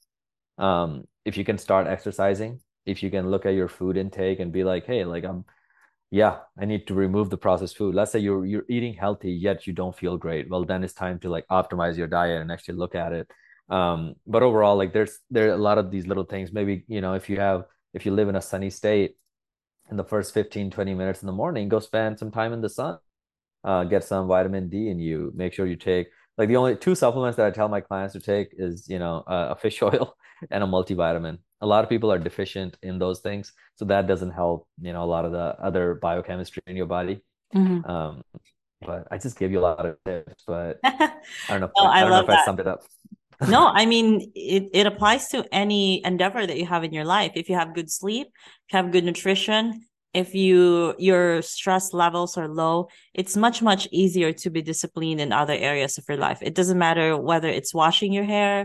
Um, if you can start exercising, if you can look at your food intake and be like, hey, like I'm, yeah, I need to remove the processed food. Let's say you're you're eating healthy, yet you don't feel great. Well, then it's time to like optimize your diet and actually look at it. Um, but overall, like there's there are a lot of these little things. Maybe, you know, if you have if you live in a sunny state, in the first fifteen twenty minutes in the morning, go spend some time in the sun, uh, get some vitamin D in you. Make sure you take like the only two supplements that I tell my clients to take is, you know, uh, a fish oil and a multivitamin. A lot of people are deficient in those things, so that doesn't help, you know, a lot of the other biochemistry in your body. Mhm. Um, but I just gave you a lot of tips, but I don't know No, if I, I I don't know love if I that. summed it up. No, I mean it, it applies to any endeavor that you have in your life. If you have good sleep, if you have good nutrition, if you your stress levels are low, it's much, much easier to be disciplined in other areas of your life. It doesn't matter whether it's washing your hair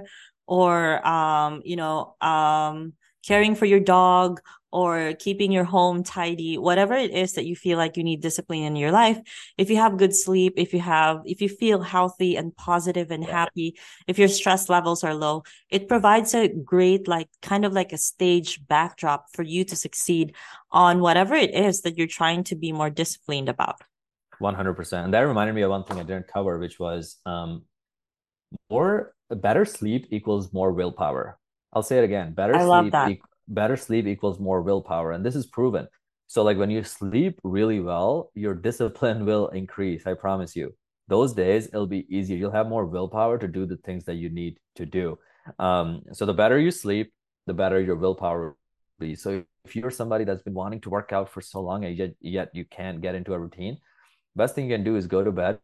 or um, you know, um caring for your dog or keeping your home tidy, whatever it is that you feel like you need discipline in your life. If you have good sleep, if you have if you feel healthy and positive and Yeah, happy, if your stress levels are low, it provides a great, like, kind of like a stage backdrop for you to succeed on whatever it is that you're trying to be more disciplined about. one hundred percent. And that reminded me of one thing I didn't cover, which was um, more better sleep equals more willpower. I'll say it again. Better I love sleep that. e- better sleep equals more willpower, and this is proven. So like when you sleep really well, your discipline will increase. I promise you. Those days it'll be easier. You'll have more willpower to do the things that you need to do. Um, so the better you sleep, the better your willpower will be. So if you're somebody that's been wanting to work out for so long and yet yet you can't get into a routine, best thing you can do is go to bed,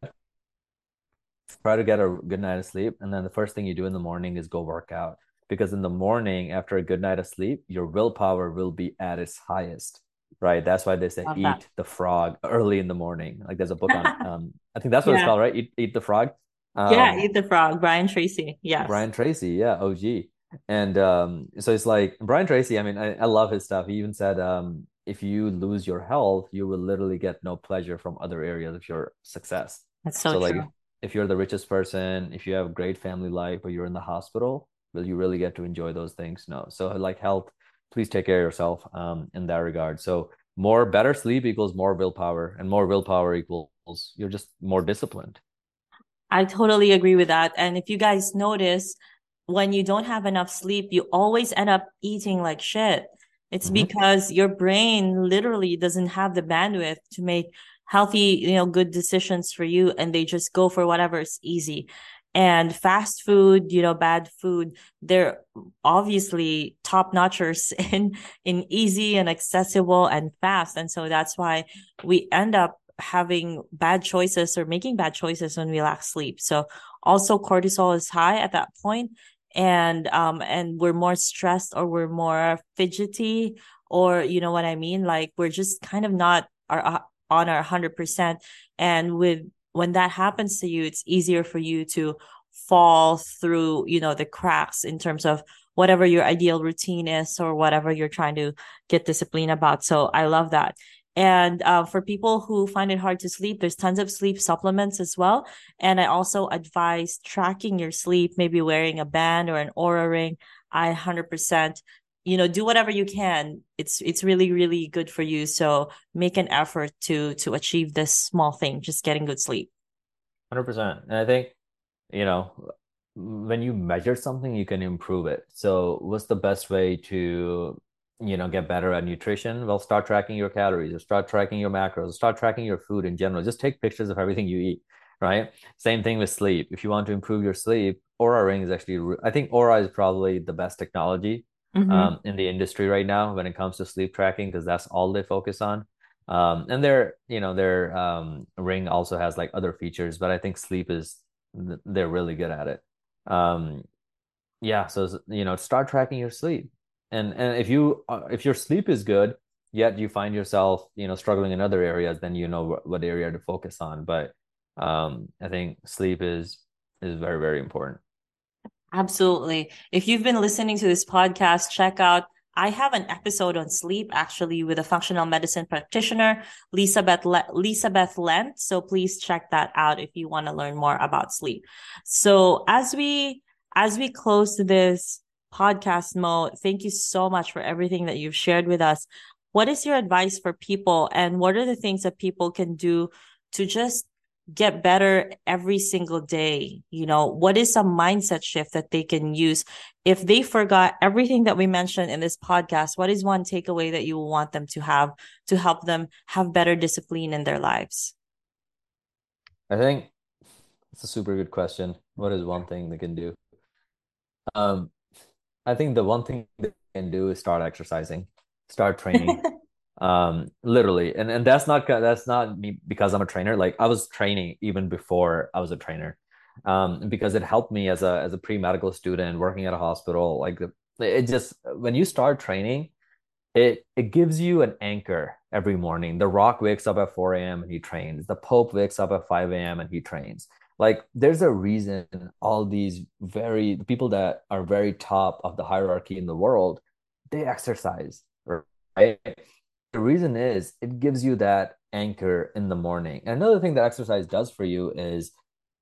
try to get a good night of sleep, and then the first thing you do in the morning is go work out, because in the morning after a good night of sleep your willpower will be at its highest, right? That's why they say Love that. eat the frog early in the morning. Like there's a book on um I think that's what it's Yeah. called, right? Eat, eat the frog. Yeah, um Eat the Frog, Brian Tracy. Yes. Brian Tracy, yeah, O G. And um so it's like Brian Tracy, I mean, I, I love his stuff. He even said, um if you lose your health you will literally get no pleasure from other areas of your success. That's so So like if, true. if you're the richest person, if you have a great family life, but you're in the hospital, will you really get to enjoy those things? No. So like health, please take care of yourself um in that regard. So more better sleep equals more willpower, and more willpower equals you're just more disciplined. I totally agree with that. And if you guys notice, when you don't have enough sleep, you always end up eating like shit. It's Mm-hmm. because your brain literally doesn't have the bandwidth to make healthy, you know, good decisions for you. And they just go for whatever is easy. And fast food, you know, bad food, they're obviously top notchers in in easy and accessible and fast. And so that's why we end up having bad choices or making bad choices when we lack sleep. So also cortisol is high at that point, and um and we're more stressed, or we're more fidgety, or you know what I mean, like we're just kind of not our uh, on our one hundred percent. And with when that happens to you, it's easier for you to fall through, you know, the cracks in terms of whatever your ideal routine is or whatever you're trying to get discipline about. So I love that. And uh, for people who find it hard to sleep, there's tons of sleep supplements as well. And I also advise tracking your sleep, maybe wearing a band or an Aura ring. I one hundred percent, you know, do whatever you can. It's it's really, really good for you. So make an effort to to achieve this small thing, just getting good sleep. one hundred percent. And I think, you know, when you measure something, you can improve it. So what's the best way to, you know, get better at nutrition? Well, start tracking your calories or start tracking your macros, or start tracking your food in general. Just take pictures of everything you eat, right? Same thing with sleep. If you want to improve your sleep, Aura Ring is actually, I think Aura is probably the best technology Mm-hmm. um, in the industry right now when it comes to sleep tracking, because that's all they focus on. Um, and their, you know, their um, ring also has like other features, but I think sleep is, they're really good at it. Um, yeah, so you know, start tracking your sleep. And and if you uh, if your sleep is good, yet you find yourself, you know, struggling in other areas, then you know what, what area to focus on. But um, I think sleep is is very, very important. Absolutely. If you've been listening to this podcast, check out. I have an episode on sleep actually with a functional medicine practitioner, Lisa Beth Le- Lisa Beth Lent. So please check that out if you want to learn more about sleep. So as we as we close this podcast, Mo, thank you so much for everything that you've shared with us. What is your advice for people, and what are the things that people can do to just get better every single day? You know, what is some mindset shift that they can use if they forgot everything that we mentioned in this podcast? What is one takeaway that you want them to have to help them have better discipline in their lives? I think it's a super good question. What is one thing they can do? Um, I think the one thing they can do is start exercising, start training. Um, literally. And and that's not that's not me because I'm a trainer. Like I was training even before I was a trainer. Um, because it helped me as a as a pre-medical student working at a hospital. Like it just when you start training, it it gives you an anchor every morning. The Rock wakes up at four a m and he trains. The Pope wakes up at five a m and he trains. Like there's a reason all these very the people that are very top of the hierarchy in the world, they exercise, right? The reason is it gives you that anchor in the morning. And another thing that exercise does for you is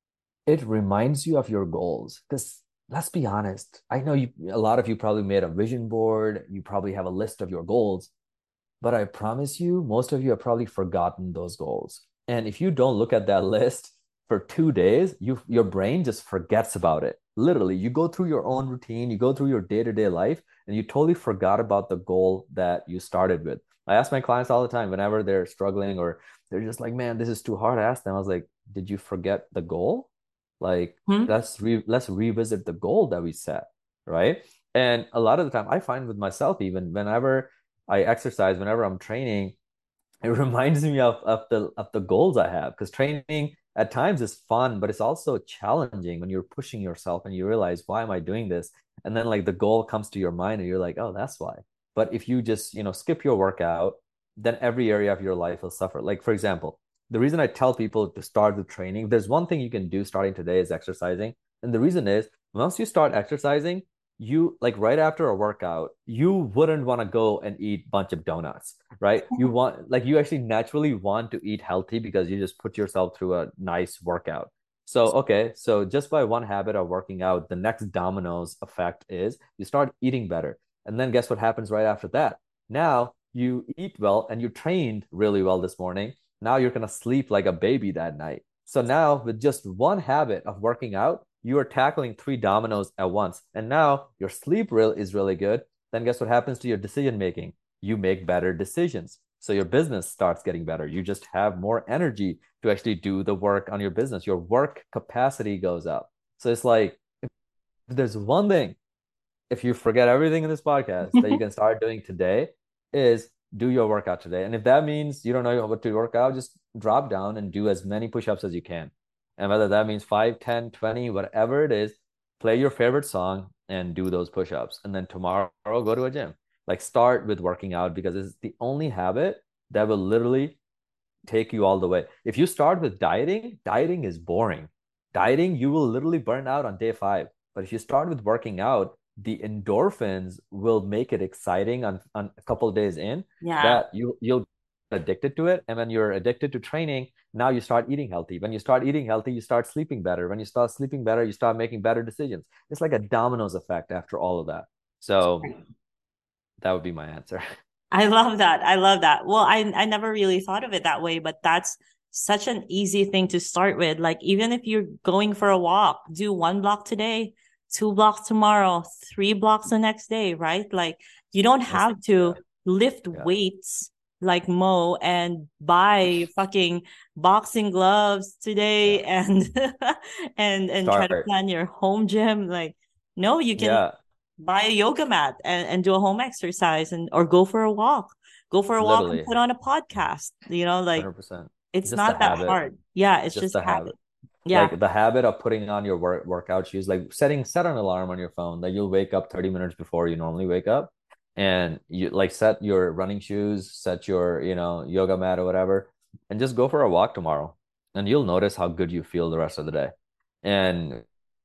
it reminds you of your goals. Because let's be honest, I know you a lot of you probably made a vision board, you probably have a list of your goals, but I promise you, most of you have probably forgotten those goals. And if you don't look at that list for two days, you your brain just forgets about it. Literally, you go through your own routine, you go through your day-to-day life, and you totally forgot about the goal that you started with. I ask my clients all the time whenever they're struggling or they're just like, man, this is too hard. I ask them, I was like, did you forget the goal? Like, Hmm? let's re let's revisit the goal that we set, right? And a lot of the time, I find with myself, even whenever I exercise, whenever I'm training, it reminds me of, of the of the goals I have. Because training at times is fun, but it's also challenging when you're pushing yourself and you realize, why am I doing this? And then like the goal comes to your mind and you're like, oh, that's why. But if you just, you know, skip your workout, then every area of your life will suffer. Like, for example, the reason I tell people to start with training, there's one thing you can do starting today is exercising. And the reason is once you start exercising, you like right after a workout, you wouldn't want to go and eat a bunch of donuts, right? You want like you actually naturally want to eat healthy because you just put yourself through a nice workout. So, okay, so just by one habit of working out, the next dominoes effect is you start eating better. And then guess what happens right after that? Now you eat well and you trained really well this morning. Now you're going to sleep like a baby that night. So now with just one habit of working out, you are tackling three dominoes at once. And now your sleep real is really good. Then guess what happens to your decision making? You make better decisions. So your business starts getting better. You just have more energy to actually do the work on your business. Your work capacity goes up. So it's like if there's one thing, if you forget everything in this podcast that you can start doing today, is do your workout today. And if that means you don't know what to work out, just drop down and do as many push-ups as you can. And whether that means five, ten, twenty, whatever it is, play your favorite song and do those push-ups. And then tomorrow go to a gym. Like start with working out because it's the only habit that will literally take you all the way. If you start with dieting, dieting is boring. Dieting, you will literally burn out on day five. But if you start with working out, the endorphins will make it exciting on, on a couple of days in Yeah. that you you'll addicted to it. And when you're addicted to training, now you start eating healthy. When you start eating healthy, you start sleeping better. When you start sleeping better, you start making better decisions. It's like a dominoes effect after all of that. So that would be my answer. I love that. I love that. Well, I I never really thought of it that way, but that's such an easy thing to start with. Like even if you're going for a walk, do one block today, two blocks tomorrow, three blocks the next day, right? Like you don't It's, have to yeah, lift yeah. weights like Mo and buy fucking boxing gloves today Yeah. and and and try to Start. plan your home gym. Like no, you can Yeah, buy a yoga mat and, and do a home exercise and or go for a walk. Go for a walk and literally put on a podcast. You know, like one hundred percent. it's Just the not that habit, hard. Yeah, it's just just the habit. habit. Yeah. Like the habit of putting on your work workout shoes, like setting set an alarm on your phone that you'll wake up thirty minutes before you normally wake up. And you like set your running shoes, set your, you know, yoga mat or whatever, and just go for a walk tomorrow. And you'll notice how good you feel the rest of the day. And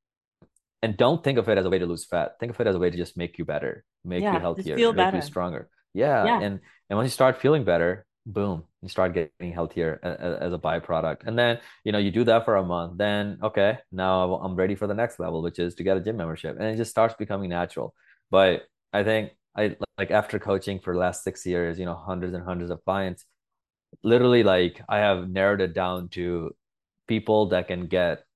and don't think of it as a way to lose fat. Think of it as a way to just make you better, make you Yeah. Just healthier, feel make you better. stronger. Yeah, Yeah. and and once you start feeling better, boom, you start getting healthier as, as a byproduct. And then, you know, you do that for a month, then okay, now I'm ready for the next level, which is to get a gym membership. And it just starts becoming natural. But I think I like after coaching for the last six years, you know, hundreds and hundreds of clients, literally like I have narrowed it down to people that can get,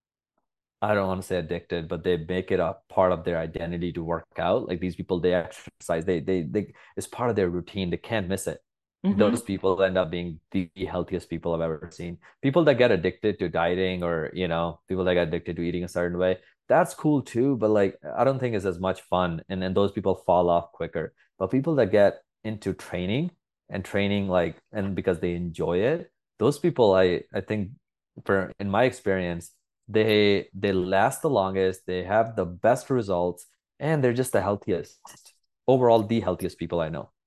I don't want to say addicted, but they make it a part of their identity to work out. Like these people, they exercise, they they they it's part of their routine. They can't miss it. Mm-hmm. Those people end up being the healthiest people I've ever seen. People that get addicted to dieting or, you know, people that get addicted to eating a certain way, that's cool too, but like I don't think it's as much fun. And then those people fall off quicker. But people that get into training and training like and because they enjoy it, those people I I think for in my experience they they last the longest, they have the best results, and they're just the healthiest. Overall, the healthiest people I know.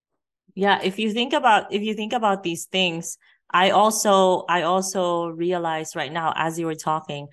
Yeah, if you think about if you think about these things, I also I also realize right now as you were talking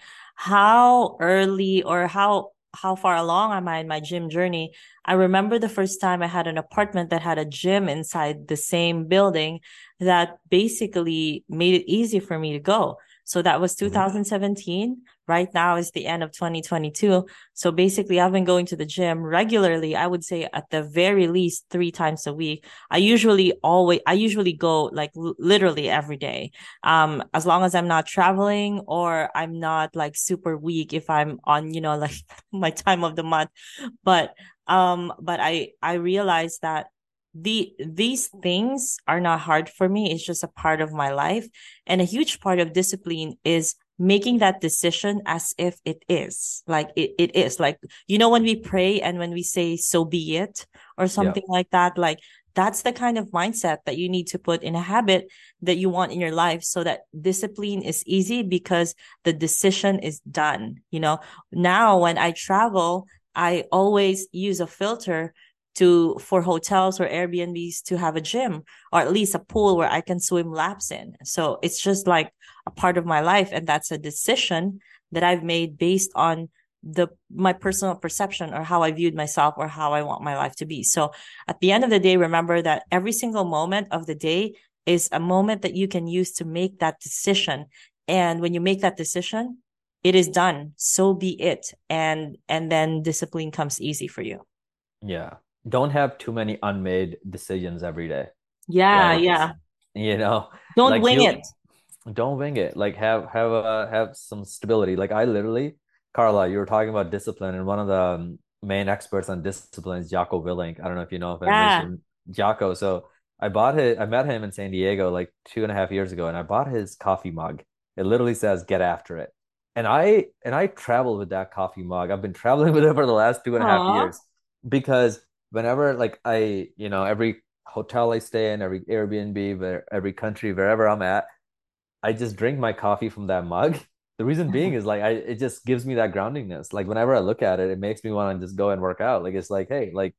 how early or how how far along am I in my gym journey. I remember the first time I had an apartment that had a gym inside the same building that basically made it easy for me to go. So that was Mhm. two thousand seventeen. Right now is the end of twenty twenty-two. So basically, I've been going to the gym regularly. I would say at the very least three times a week. I usually always I usually go like l- literally every day. Um as long as I'm not traveling or I'm not like super weak if I'm on, you know, like my time of the month. But um but I I realized that the these things are not hard for me. It's just a part of my life. And a huge part of discipline is making that decision as if it is like it, it is like you know when we pray and when we say so be it or Yeah. something like that, like that's the kind of mindset that you need to put in a habit that you want in your life so that discipline is easy because the decision is done. You know, now when I travel, I always use a filter to for hotels or Airbnbs to have a gym or at least a pool where I can swim laps in. So it's just like a part of my life, and that's a decision that I've made based on the my personal perception or how I viewed myself or how I want my life to be. So at the end of the day, remember that every single moment of the day is a moment that you can use to make that decision. And when you make that decision, it is done. So be it. And and then discipline comes easy for you. Yeah. Don't have too many unmade decisions every day. Yeah, Like, yeah. you know, Don't like wing you it. don't wing it. Like have have uh have some stability. Like I literally, Carla, you were talking about discipline, and one of the um, main experts on discipline is Jocko Willink. I don't know if you know of him. There's Yeah. him, Jocko. So I bought his, I met him in San Diego like two and a half years ago, and I bought his coffee mug. It literally says "Get after it," and I and I travel with that coffee mug. I've been traveling with it for the last two and a half Aw. years because whenever like I, you know, every hotel I stay in, every Airbnb, where every country, wherever I'm at, I just drink my coffee from that mug. The reason being is like I it just gives me that groundingness. Like whenever I look at it, it makes me want to just go and work out. Like it's like, hey, like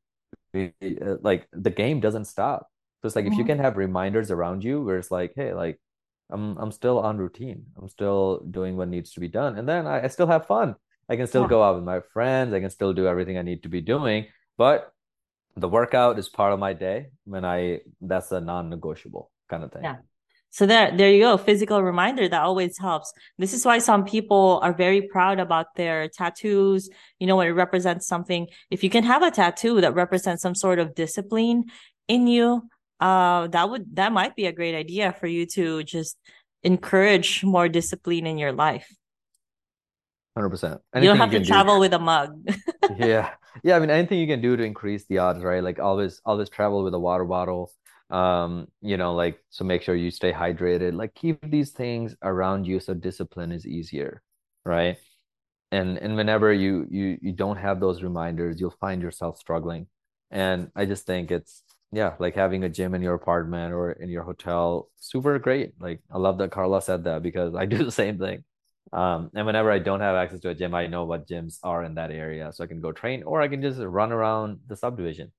uh, like the game doesn't stop. So it's like if you can Mhm. have reminders around you where it's like, hey, like I'm I'm still on routine. I'm still doing what needs to be done. And then I, I still have fun. I can still Yeah. go out with my friends. I can still do everything I need to be doing. But the workout is part of my day when I that's a non-negotiable kind of thing. Yeah. So there, there you go. Physical reminder that always helps. This is why some people are very proud about their tattoos. You know, when it represents something. If you can have a tattoo that represents some sort of discipline in you, uh, that would that might be a great idea for you to just encourage more discipline in your life. one hundred percent. You don't Anything you have to can do. travel with a mug. Yeah. Yeah, I mean anything you can do to increase the odds, right? Like always always travel with a water bottle. Um, you know, like so make sure you stay hydrated. Like keep these things around you so discipline is easier, right? And and whenever you you you don't have those reminders, you'll find yourself struggling. And I just think it's yeah, like having a gym in your apartment or in your hotel, super great. Like I love that Carla said that because I do the same thing. Um, and whenever I don't have access to a gym, I know what gyms are in that area, so I can go train or I can just run around the subdivision.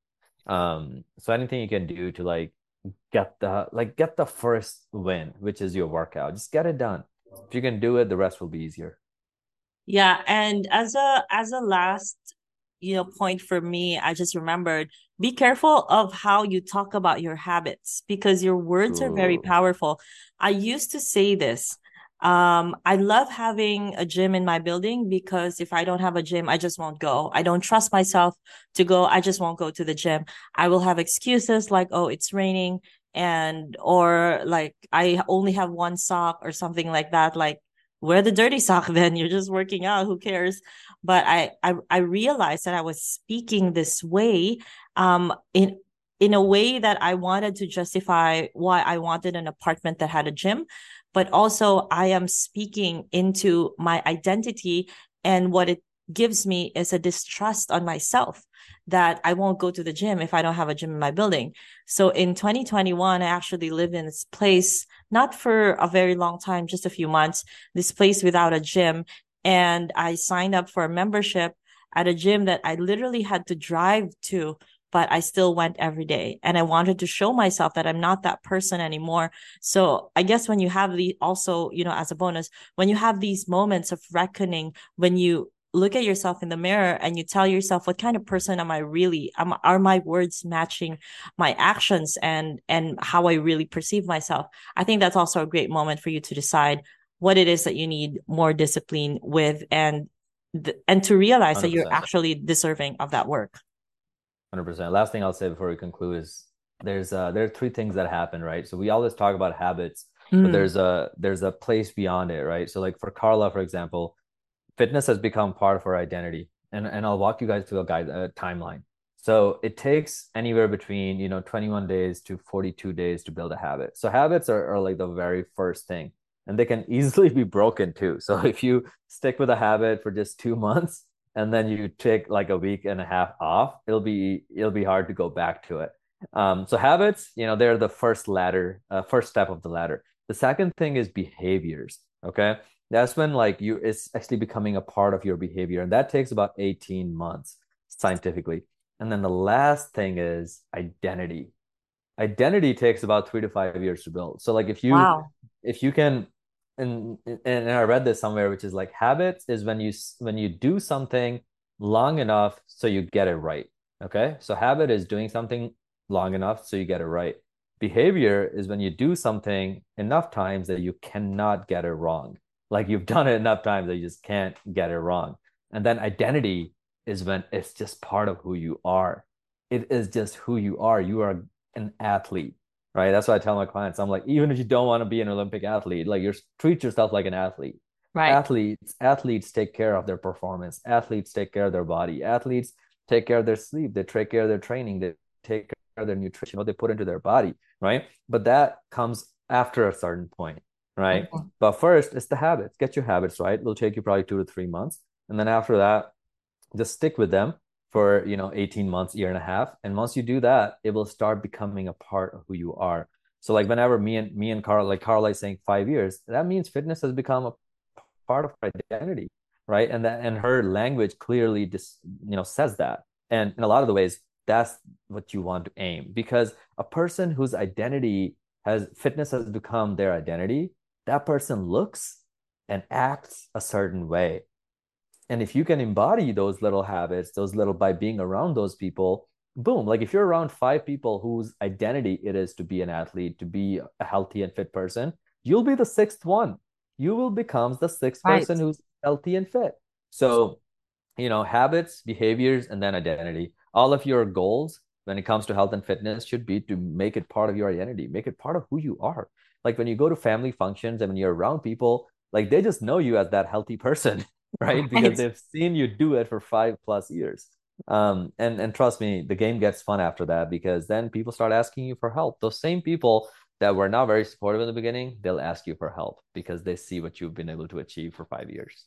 Um, so anything you can do to like get the like get the first win, which is your workout, just get it done. If you can do it, the rest will be easier. Yeah, and as a as a last, you know, point for me, I just remembered be careful of how you talk about your habits because your words are very Ooh. powerful. I used to say this. Um, I love having a gym in my building because if I don't have a gym, I just won't go. I don't trust myself to go. I just won't go to the gym. I will have excuses like, oh, it's raining and or like I only have one sock or something like that. Like wear the dirty sock then you're just working out who cares but I, I i realized that I was speaking this way um in in a way that I wanted to justify why I wanted an apartment that had a gym, but also I am speaking into my identity, and what it gives me is a distrust on myself that I won't go to the gym if I don't have a gym in my building. So in twenty twenty-one I actually lived in this place not for a very long time, just a few months, this place without a gym. And I signed up for a membership at a gym that I literally had to drive to, but I still went every day. And I wanted to show myself that I'm not that person anymore. So I guess when you have the also, you know, as a bonus, when you have these moments of reckoning, when you look at yourself in the mirror and you tell yourself, what kind of person am I really? Am, are my words matching my actions and and how I really perceive myself? I think that's also a great moment for you to decide what it is that you need more discipline with, and th- and to realize that you're one hundred percent. actually deserving of that work. one hundred percent. Last thing I'll say before we conclude is there's uh there are three things that happen, right? So we always talk about habits, but Mm, there's a there's a place beyond it, right? So like for Carla, for example, fitness has become part of her identity. And and I'll walk you guys through a guide a timeline. So it takes anywhere between, you know, twenty-one days to forty-two days to build a habit. So habits are, are like the very first thing. And they can easily be broken too. So if you stick with a habit for just two months and then you take like a week and a half off, it'll be it'll be hard to go back to it. Um, so habits, you know, they're the first ladder, uh, first step of the ladder. The second thing is behaviors. Okay. That's when like you it's actually becoming a part of your behavior. And that takes about eighteen months scientifically. And then the last thing is identity. Identity takes about three to five years to build. So like if you wow. if you can and and I read this somewhere, which is like habits is when you when you do something long enough so you get it right. Okay. So habit is doing something long enough so you get it right. Behavior is when you do something enough times that you cannot get it wrong. Like you've done it enough times that you just can't get it wrong. And then identity is when it's just part of who you are. It is just who you are. You are an athlete, right? That's what I tell my clients. I'm like, even if you don't want to be an Olympic athlete, like you treat yourself like an athlete. Right. Athletes, athletes take care of their performance. Athletes take care of their body. Athletes take care of their sleep. They take care of their training. They take care of their nutrition, what they put into their body, right? But that comes after a certain point, right? Mhm. But first, it's the habits. Get your habits right. It'll take you probably two to three months. And then after that, just stick with them for, you know, eighteen months, year and a half. And once you do that, it will start becoming a part of who you are. So like whenever me and me and Carl, like Carla is saying five years, that means fitness has become a part of her identity, right? And that and her language clearly just, you know, says that. And in a lot of the ways, that's what you want to aim because a person whose identity has fitness has become their identity, that person looks and acts a certain way. And if you can embody those little habits, those little by being around those people, boom, like if you're around five people whose identity it is to be an athlete, to be a healthy and fit person, you'll be the sixth one. You will become the sixth Right. person who's healthy and fit. So, you know, habits, behaviors, and then identity. All of your goals when it comes to health and fitness should be to make it part of your identity, make it part of who you are. Like when you go to family functions and when you're around people, like they just know you as that healthy person, right? Because Right. they've seen you do it for five plus years. Um, and and trust me, the game gets fun after that because then people start asking you for help. Those same people that were not very supportive in the beginning, they'll ask you for help because they see what you've been able to achieve for five years.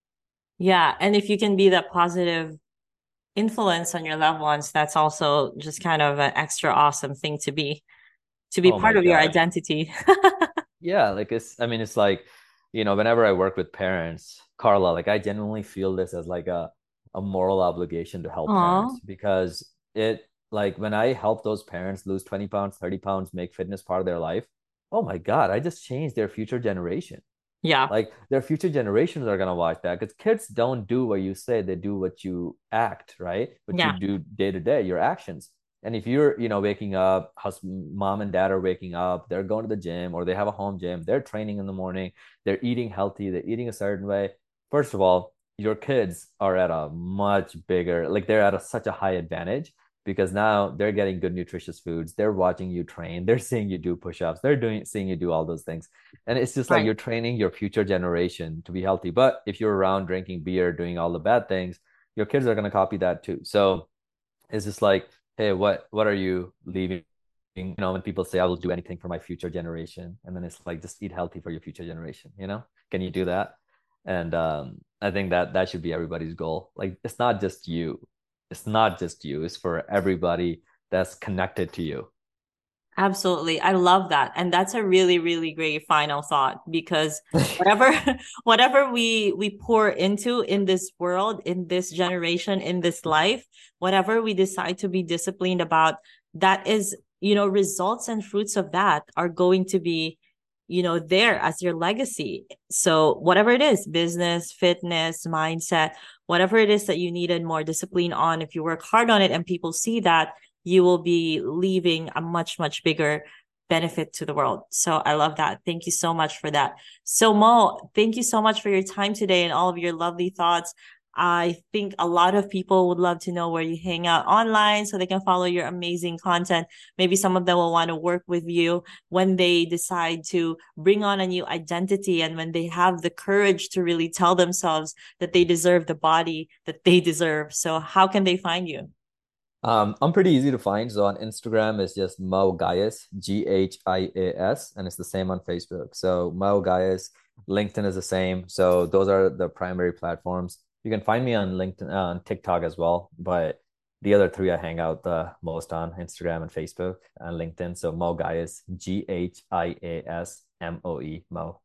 Yeah. And if you can be that positive influence on your loved ones, that's also just kind of an extra awesome thing to be, to be Oh my part of your God. identity. Yeah, like it's, I mean, it's like, you know, whenever I work with parents, Carla, like I genuinely feel this as like a, a moral obligation to help Aw. parents because it, like when I help those parents lose twenty pounds, thirty pounds, make fitness part of their life, oh my God, I just changed their future generation. Yeah. Like their future generations are gonna watch that because kids don't do what you say, they do what you act, right? What you Yeah. do day to day, your actions. And if you're, you know, waking up, husband, mom and dad are waking up, they're going to the gym or they have a home gym, they're training in the morning, they're eating healthy, they're eating a certain way. First of all, your kids are at a much bigger, like they're at a, such a high advantage because now they're getting good nutritious foods, they're watching you train, they're seeing you do push-ups, they're doing seeing you do all those things. And it's just like Right. you're training your future generation to be healthy. But if you're around drinking beer, doing all the bad things, your kids are going to copy that too. So it's just like, hey, what what are you leaving? You know, when people say I will do anything for my future generation, and then it's like just eat healthy for your future generation, you know? Can you do that? And um, I think that that should be everybody's goal. Like it's not just you. It's not just you. It's for everybody that's connected to you. Absolutely. I love that. And that's a really, really great final thought because whatever whatever we we pour into in this world, in this generation, in this life, whatever we decide to be disciplined about, that is, you know, results and fruits of that are going to be, you know, there as your legacy. So whatever it is, business, fitness, mindset, whatever it is that you needed more discipline on, if you work hard on it and people see that, you will be leaving a much, much bigger benefit to the world. So I love that. Thank you so much for that. So Mo, thank you so much for your time today and all of your lovely thoughts. I think a lot of people would love to know where you hang out online so they can follow your amazing content. Maybe some of them will want to work with you when they decide to bring on a new identity and when they have the courage to really tell themselves that they deserve the body that they deserve. So how can they find you? Um, I'm pretty easy to find. So on Instagram, it's just Mo Gaius, G H I A S, and it's the same on Facebook. So Mo Gaius, LinkedIn is the same. So those are the primary platforms. You can find me on LinkedIn, uh, on TikTok as well, but the other three I hang out the most on Instagram and Facebook and LinkedIn. So Mo Gaius, G H I A S M O E, Mo.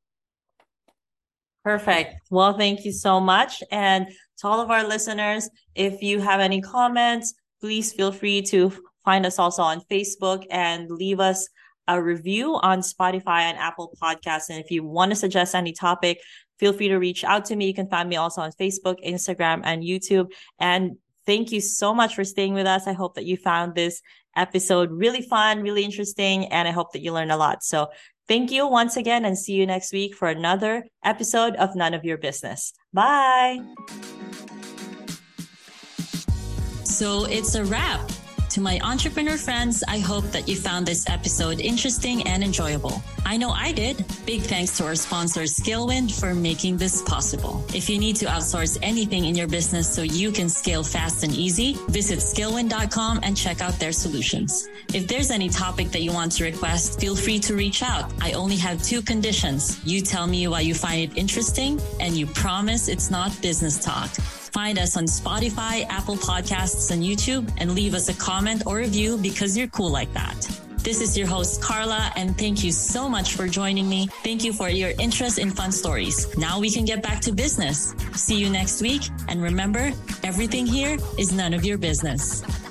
Perfect. Well, thank you so much. And to all of our listeners, if you have any comments, please feel free to find us also on Facebook and leave us a review on Spotify and Apple Podcasts. And if you want to suggest any topic, feel free to reach out to me. You can find me also on Facebook, Instagram, and YouTube. And thank you so much for staying with us. I hope that you found this episode really fun, really interesting, and I hope that you learned a lot. So thank you once again and see you next week for another episode of None of Your Business. Bye. So it's a wrap. To my entrepreneur friends, I hope that you found this episode interesting and enjoyable. I know I did. Big thanks to our sponsor, Skillwind, for making this possible. If you need to outsource anything in your business so you can scale fast and easy, visit skillwind dot com and check out their solutions. If there's any topic that you want to request, feel free to reach out. I only have two conditions. You tell me why you find it interesting, and you promise it's not business talk. Find us on Spotify, Apple Podcasts, and YouTube, and leave us a comment or review because you're cool like that. This is your host, Carla, and thank you so much for joining me. Thank you for your interest in fun stories. Now we can get back to business. See you next week. And remember, everything here is none of your business.